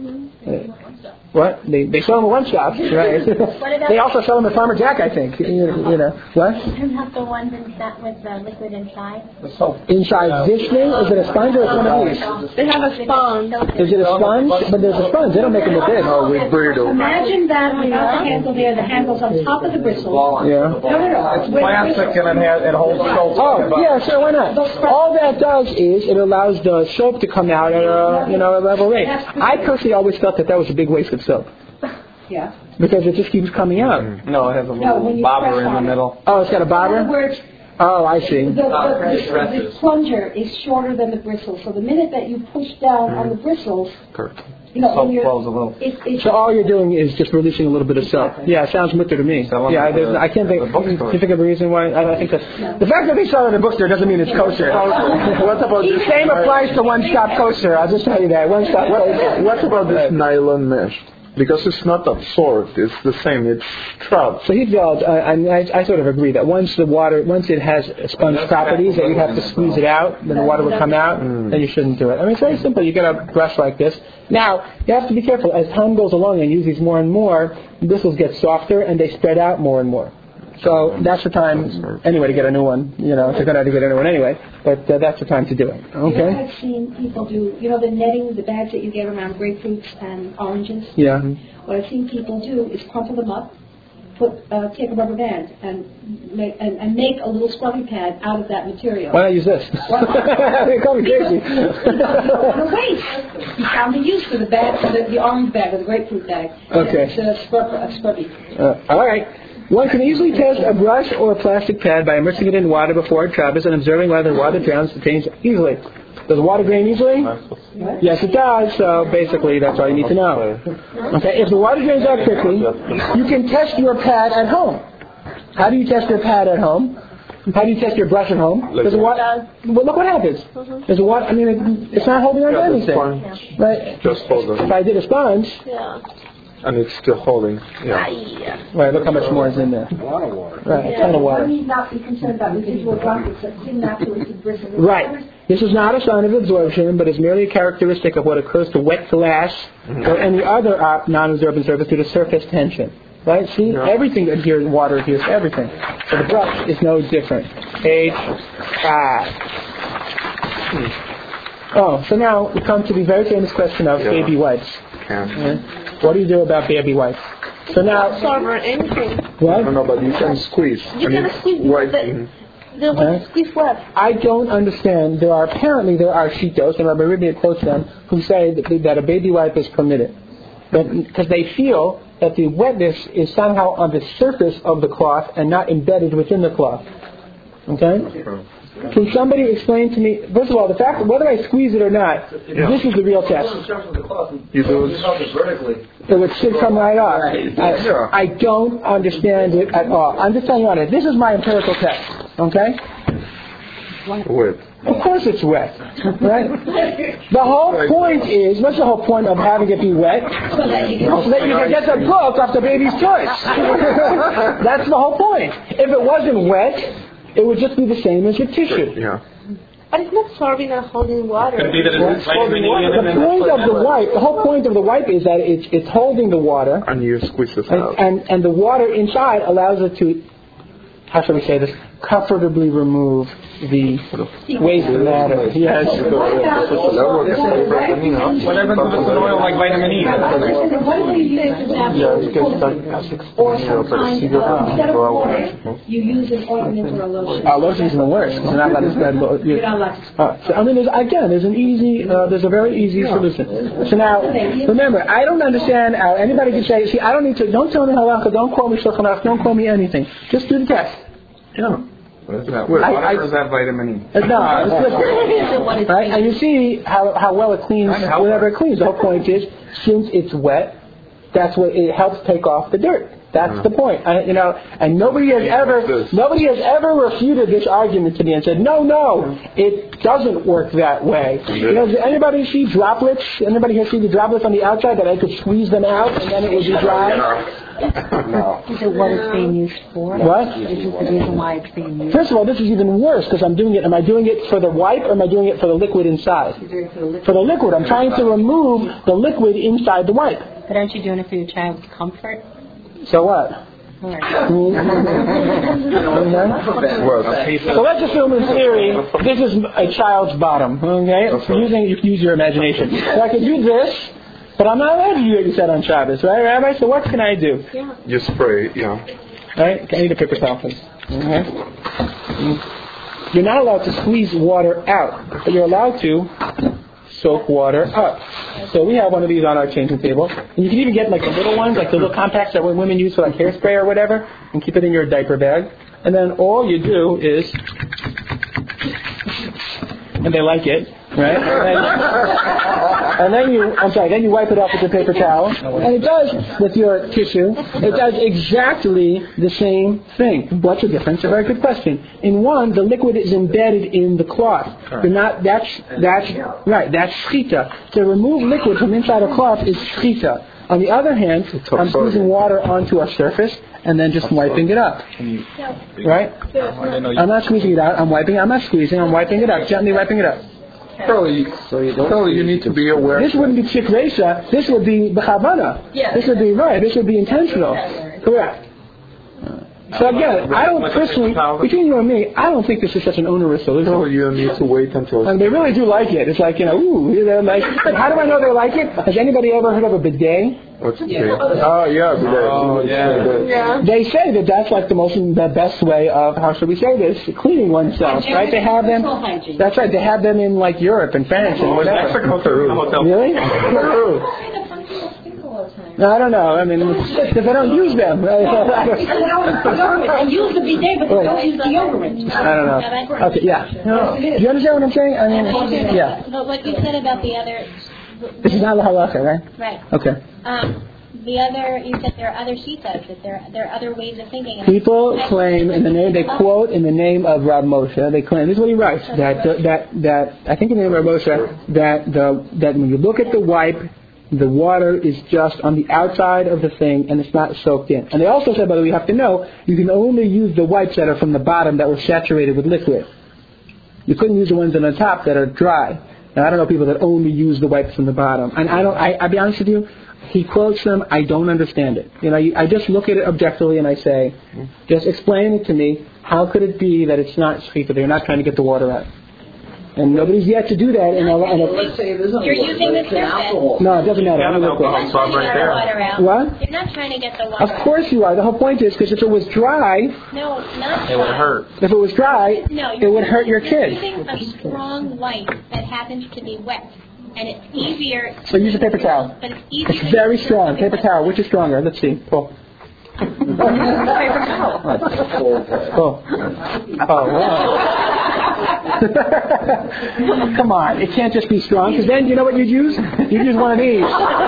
Uh, What? They they sell them at one shop, right? They also sell them at Farmer Jack, I think. You, you know, what? You have the ones in that with the liquid inside. Inside this thing? Is it a sponge or is it one of these? They have a sponge. Is it a sponge? But there's a sponge. They don't make them with this. Oh, with brittle. Imagine that without the handle there. The handle's on top of the bristles. Yeah. No, no, no. It's plastic and it, has, it holds soap. Oh, yeah, sure, why not? All that does is it allows the soap to come out at a, you know, a level rate. I personally always felt that that was a big waste of soap. Yeah. Because it just keeps coming out. No, it has a little no, bobber in the middle. Oh, it's got a bobber? In other words, oh, I see. The, the, the, the plunger is shorter than the bristles. So the minute that you push down mm. on the bristles, you know, soap when flows a little. It, it, so all you're doing is just releasing a little bit of soap. Yeah, it sounds mutter to me. So yeah, the, I can't think. Can you think of a reason why? I don't think that. No. The fact that they sell it in a bookstore doesn't mean it's kosher. What's about this? The same applies to one stop kosher. I'll just tell you that. One stop. What, what's about this nylon mesh? Because it's not absorbed, it's the same, it's trapped. So he felt, uh, and I, I sort of agree that once the water, once it has sponge properties, that you have to squeeze it out, then the water will come out, mm. then you shouldn't do it. I mean, it's very simple. You get a brush like this. Now, you have to be careful. As time goes along and you use these more and more, bristles get softer and they spread out more and more. So that's the time, anyway, to get a new one. You know, it's a good idea to get a new one anyway, but uh, that's the time to do it. Okay? You know, I've seen people do, you know, the netting, the bags that you get around grapefruits and oranges? Yeah. What I've seen people do is crumple them up, put uh, take a rubber band and make and, and make a little scrubbing pad out of that material. Why not use this? They call me crazy. You don't want to waste. You found a use for the bag, for the, the orange bag or the grapefruit bag. Okay. It's a scrub, a scrubby. Uh, all right. One can easily test a brush or a plastic pad by immersing it in water before it travels and observing whether the water drowns the stains easily. Does water drain easily? Yes, it does. So basically, that's all you need to know. Okay. If the water drains out quickly, you can test your pad at home. How do you test your pad at home? How do you test your brush at home? Does the water? Well, look what happens. Does the water? I mean, it, it's not holding on to anything, right? Just hold it. If I did a sponge. Yeah. And it's still holding. Yeah. Right, look how much more is in there. A lot of water. Right, a ton of water. One need not be concerned about residual droplets that didn't actually bristle. Right. This is not a sign of absorption, but is merely a characteristic of what occurs to wet glass mm-hmm. or any other uh, non-absorbent surface due to surface tension. Right? See, yeah. everything adheres, water adheres to everything. So the brush is no different. Page five. Hmm. Oh, so now we come to the very famous question of yeah. baby wipes. Yeah. What do you do about baby wipes? So now, absorb anything. What? No, no, but you can squeeze. You can squeeze wiping. The huh? squeeze what? I don't understand. There are apparently there are shitos, and Rabbi Ribia quotes them, who say that, that a baby wipe is permitted, but because they feel that the wetness is somehow on the surface of the cloth and not embedded within the cloth. Okay. Can somebody explain to me, first of all, the fact that whether I squeeze it or not, yeah. this is the real test. You do it vertically. It would should come right off. I, I don't understand it at all. I'm just telling you honest. This is my empirical test. Okay? Wet. Of course it's wet. Right? The whole point is, what's the whole point of having it be wet? So that you can, so that you can get the book off the baby's choice. That's the whole point. If it wasn't wet, it would just be the same as the tissue. Yeah. But it's not absorbing or holding water. The point of the wipe, the whole point of the wipe is that it's it's holding the water. And you squeeze it and, out. And, and the water inside allows it to, how shall we say this, comfortably remove the waste matter. Yes. Whatever gives us an oil like vitamin E. What do you use or sometimes uh, instead of water, you use an ointment or a lotion? Uh, lotion is the worst. You're not allowed to spread lotion. You're not allowed to spread. Uh, so, I mean, there's, again, there's an easy, uh, there's a very easy yeah. solution. So now, remember, I don't understand how anybody can say, see, I don't need to, don't tell me halacha, don't call me shulchan aruch, don't call me anything. Just do the test. Yeah. What is that? What I, I, is that vitamin E? Uh, no, it's liquid. Right? And you see how, how well it cleans whenever it cleans. The whole point is, since it's wet, that's what it helps take off the dirt. That's uh-huh. the point. I, you know, and nobody has ever nobody has ever refuted this argument to me and said, no, no, it doesn't work that way. You know, does anybody see droplets? Anybody here see the droplets on the outside that I could squeeze them out and then it would be dry? No. Is it what it's being used for? What? Is it the reason why it's being used? First of all, this is even worse because I'm doing it. Am I doing it for the wipe or am I doing it for the liquid inside? You're doing it for the liquid. For the liquid. I'm trying to remove the liquid inside the wipe. But aren't you doing it for your child's comfort? So what? Right. Okay. So let's assume in theory this is a child's bottom. Okay, so using you can use your imagination. So I could do this, but I'm not allowed to do what you said on Shabbos, right, Rabbi? So what can I do? Yeah. You spray, yeah. Right? I need a paper towel, please. Okay. You're not allowed to squeeze water out, but you're allowed to soak water up. So we have one of these on our changing table. And you can even get like the little ones, like the little compacts that women use for like hairspray or whatever, and keep it in your diaper bag. And then all you do is, and they like it, right? And then, and then you, I'm sorry, then you wipe it off with a paper towel. And it does, with your tissue, it does exactly the same thing. What's the difference? A very good question. In one, the liquid is embedded in the cloth. You're not, that's, that's, right, that's shchita. To remove liquid from inside a cloth is shchita. On the other hand, I'm squeezing water onto a surface and then just wiping it up. Right? I'm not squeezing it out, I'm wiping, I'm not squeezing, I'm wiping it up, gently wiping it up. Probably, so you, don't probably you need to be aware. This wouldn't be tzik reisha, this would be b'chavana. This would be right, this would be intentional. Correct. So again, I don't personally, between you and me, I don't think this is such an onerous solution. No, you need to wait until... And they really do like it. It's like, you know, ooh, they're like, but how do I know they like it? Has anybody ever heard of a bidet? What's the bidet? Oh, yeah, bidet. Oh, yeah. Yeah. They say that that's like the most, the best way of, how should we say this, cleaning oneself, right? They have them, that's right, they have them in like Europe and France and whatever. Mexico, Peru. Really? Peru. No, I don't know. I mean, because they don't use them. They use the bidet, but they don't use the deodorant. I don't know. Okay, yeah. Do you understand what I'm saying? I mean, yeah. But what you said about the other... This is not the halacha, right? Right. Okay. Um, the other, you said there are other shitas, that there, there are other ways of thinking. And People claim in the name, they quote in the name of Rav Moshe, they claim, this is what he writes, that, that, that, I think in the name of Rav Moshe, that, the, that when you look at the wipe, the water is just on the outside of the thing and it's not soaked in. And they also said, by the way, you have to know, you can only use the wipes that are from the bottom that were saturated with liquid. You couldn't use the ones on the top that are dry. Now, I don't know people that only use the wipes from the bottom. And I don't, I, I'll be honest with you, he quotes them, I don't understand it. You know, I just look at it objectively and I say, just explain it to me. How could it be that it's not shechita? They're not trying to get the water out. And nobody's yet to do that in a lot of... Let's say it isn't You're using the surface. No, it doesn't matter. Yeah, You're alcohol not swab right there. Water out. What? You're not trying to get the water Of course you are. The whole point is, because if it was dry, No, not It would hurt. if it was dry, No, it would hurt your you're kid. using a strong wipe that happens to be wet. And it's easier... So use a paper towel. But it's easier... It's very strong. Paper towel. Which is stronger? Let's see. Pull. Paper towel. Oh. Oh, wow. Come on. It can't just be strong, because then you know what you'd use? You'd use one of these.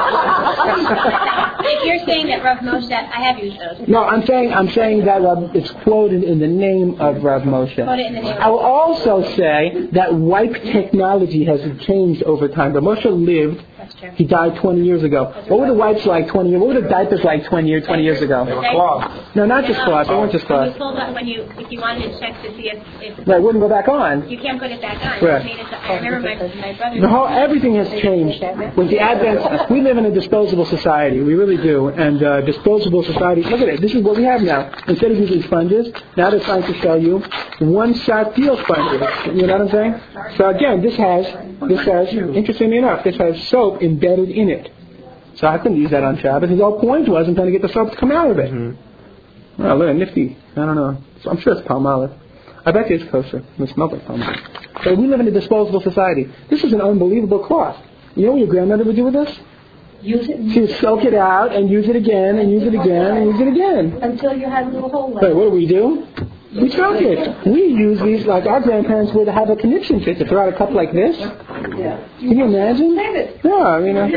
If you're saying that Rav Moshe... I have used those. No, I'm saying I'm saying that uh, it's quoted in the name of Rav Moshe. Quote it in the name of I will also say that wipe technology has changed over time. Rav Moshe lived... That's true. He died twenty years ago. What were the wipes like twenty years? What were the diapers like twenty years, twenty years ago? They were cloth. No, not just cloth. They weren't just When cloth. you pulled up, when you, if you wanted to check to see if... if Right, wouldn't go back on. you can't put it back on. Right. You made it to, I remember my, my brother... The whole everything has changed with the advent. We live in a disposable society. We really do. And uh, disposable society. Look at it. This is what we have now. Instead of using sponges, now they're trying to sell you one-shot deal sponges. You know what I'm saying? So again, this has this has interestingly enough, this has soap embedded in it. So I couldn't use that on Shabbos. The whole point was I'm trying to get the soap to come out of it. Mm-hmm. Well, look, nifty. I don't know. So I'm sure it's palm olive. I bet you it's kosher. It smells like palm olive. So we live in a disposable society. This is an unbelievable cloth. You know what your grandmother would do with this? Use it. She would soak it out and use it again and use it again and use it again. Until you have a little hole left. But what do we do? We soak it. We use these like our grandparents would have a conniption fit to throw out a cup like this. Yeah. Can you imagine? Yeah, I mean, uh,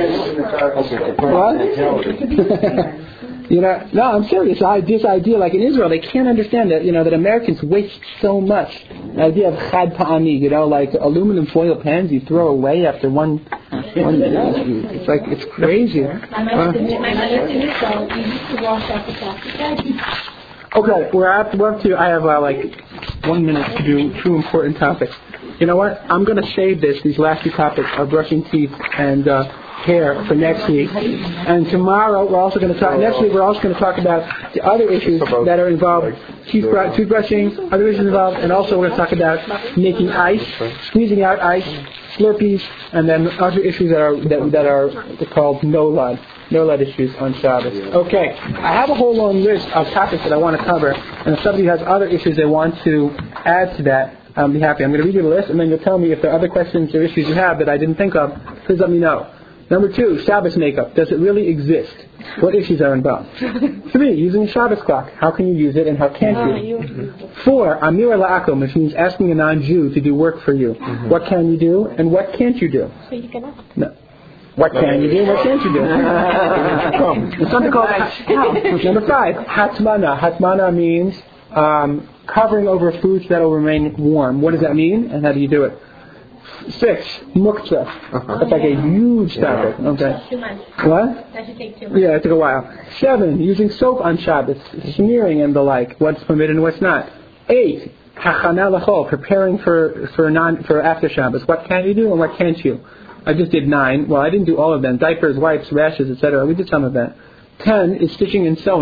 what? You know, no, I'm serious. I, this idea, like in Israel, they can't understand that, you know, that Americans waste so much. The idea of chad pa'ami, you know, like aluminum foil pans you throw away after one, one it's like, it's crazy. My mother did my mother did so we used to wash out the plastic bags. Okay, we're up, we're up to, I have uh, like one minute to do two important topics. You know what? I'm going to save this, these last two topics of brushing teeth and uh, hair for next week. And tomorrow we're also going to talk, next week we're also going to talk about the other issues that are involved, teeth, toothbrushing, other issues involved, and also we're going to talk about making ice, squeezing out ice, Slurpees, and then other issues that are, that, that are called no-lud. No lead issues on Shabbos. Okay, I have a whole long list of topics that I want to cover, and if somebody has other issues they want to add to that, I'll be happy. I'm going to read you the list, and then you'll tell me if there are other questions or issues you have that I didn't think of. Please let me know. Number two, Shabbos makeup. Does it really exist? What issues are involved? Three, using a Shabbos clock. How can you use it, and how can't you? Four, Amir La'akum, which means asking a non-Jew to do work for you. Mm-hmm. What can you do, and what can't you do? So you can... No. What can you do? What can't you do? There's something called number five, hatmana. Hatmana means um, covering over foods that will remain warm. What does that mean, and how do you do it? Six, muktzah. Uh-huh. That's like a huge topic. Okay. Two months. What? That should take two months. Yeah, it took a while. Seven, using soap on Shabbos, smearing and the like. What's permitted and what's not. Eight, hachana l'chol, preparing for for non for after Shabbos. What can you do and what can't you? I just did nine. Well, I didn't do all of them. Diapers, wipes, rashes, et cetera. We did some of that. Ten is stitching and sewing.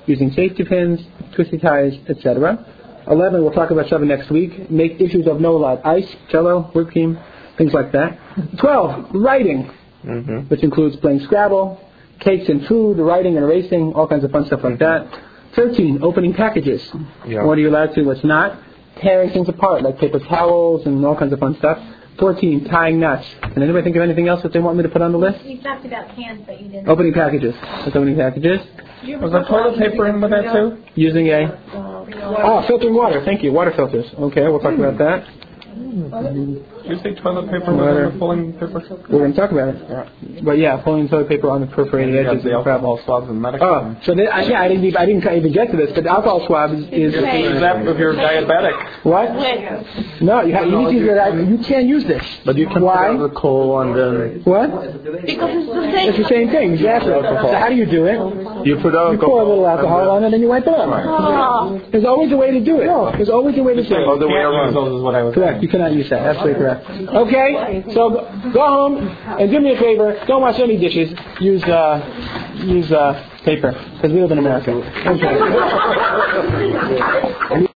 using safety pins, twisty ties, et cetera. eleven, we'll talk about shoving next week. Make issues of no lot. Ice, Jello, whipped cream, things like that. twelve, writing, Mm-hmm. which includes playing Scrabble, cakes and food, writing and erasing, all kinds of fun stuff like that. thirteen, opening packages. Yeah. What are you allowed to, what's not. Tearing things apart, like paper towels and all kinds of fun stuff. fourteen, tying knots. Can anybody think of anything else that they want me to put on the list? You talked about cans, but you didn't. Opening packages. What's opening packages? Was there toilet paper in with that too? Using a... Oh, filtering water. Thank you. Water filters. Okay, we'll talk about that. Did you say toilet paper was in the pulling paper? We're going to talk about it. But yeah, pulling toilet paper on the perforated You got edges the is a problem. alcohol swabs and medical. Oh, so they, I, yeah, I didn't, even, I didn't even get to this, but the alcohol swab is... is Is that if you're diabetic? what? No, you, have, you need to use that. You can't use this. But you can Why? put out the coal and then What? Because it's the same. It's the same thing, exactly. So how do you do it? you put out You pour a little alcohol on it and you wipe it off. Oh. There's always a way to do it. There's always a way to do it. other way Can't use around. those is what I was Correct. You cannot use that. Absolutely correct. Okay. So go go home and do me a favor. Don't wash any dishes. Use uh, use uh, paper because we live in America. Okay.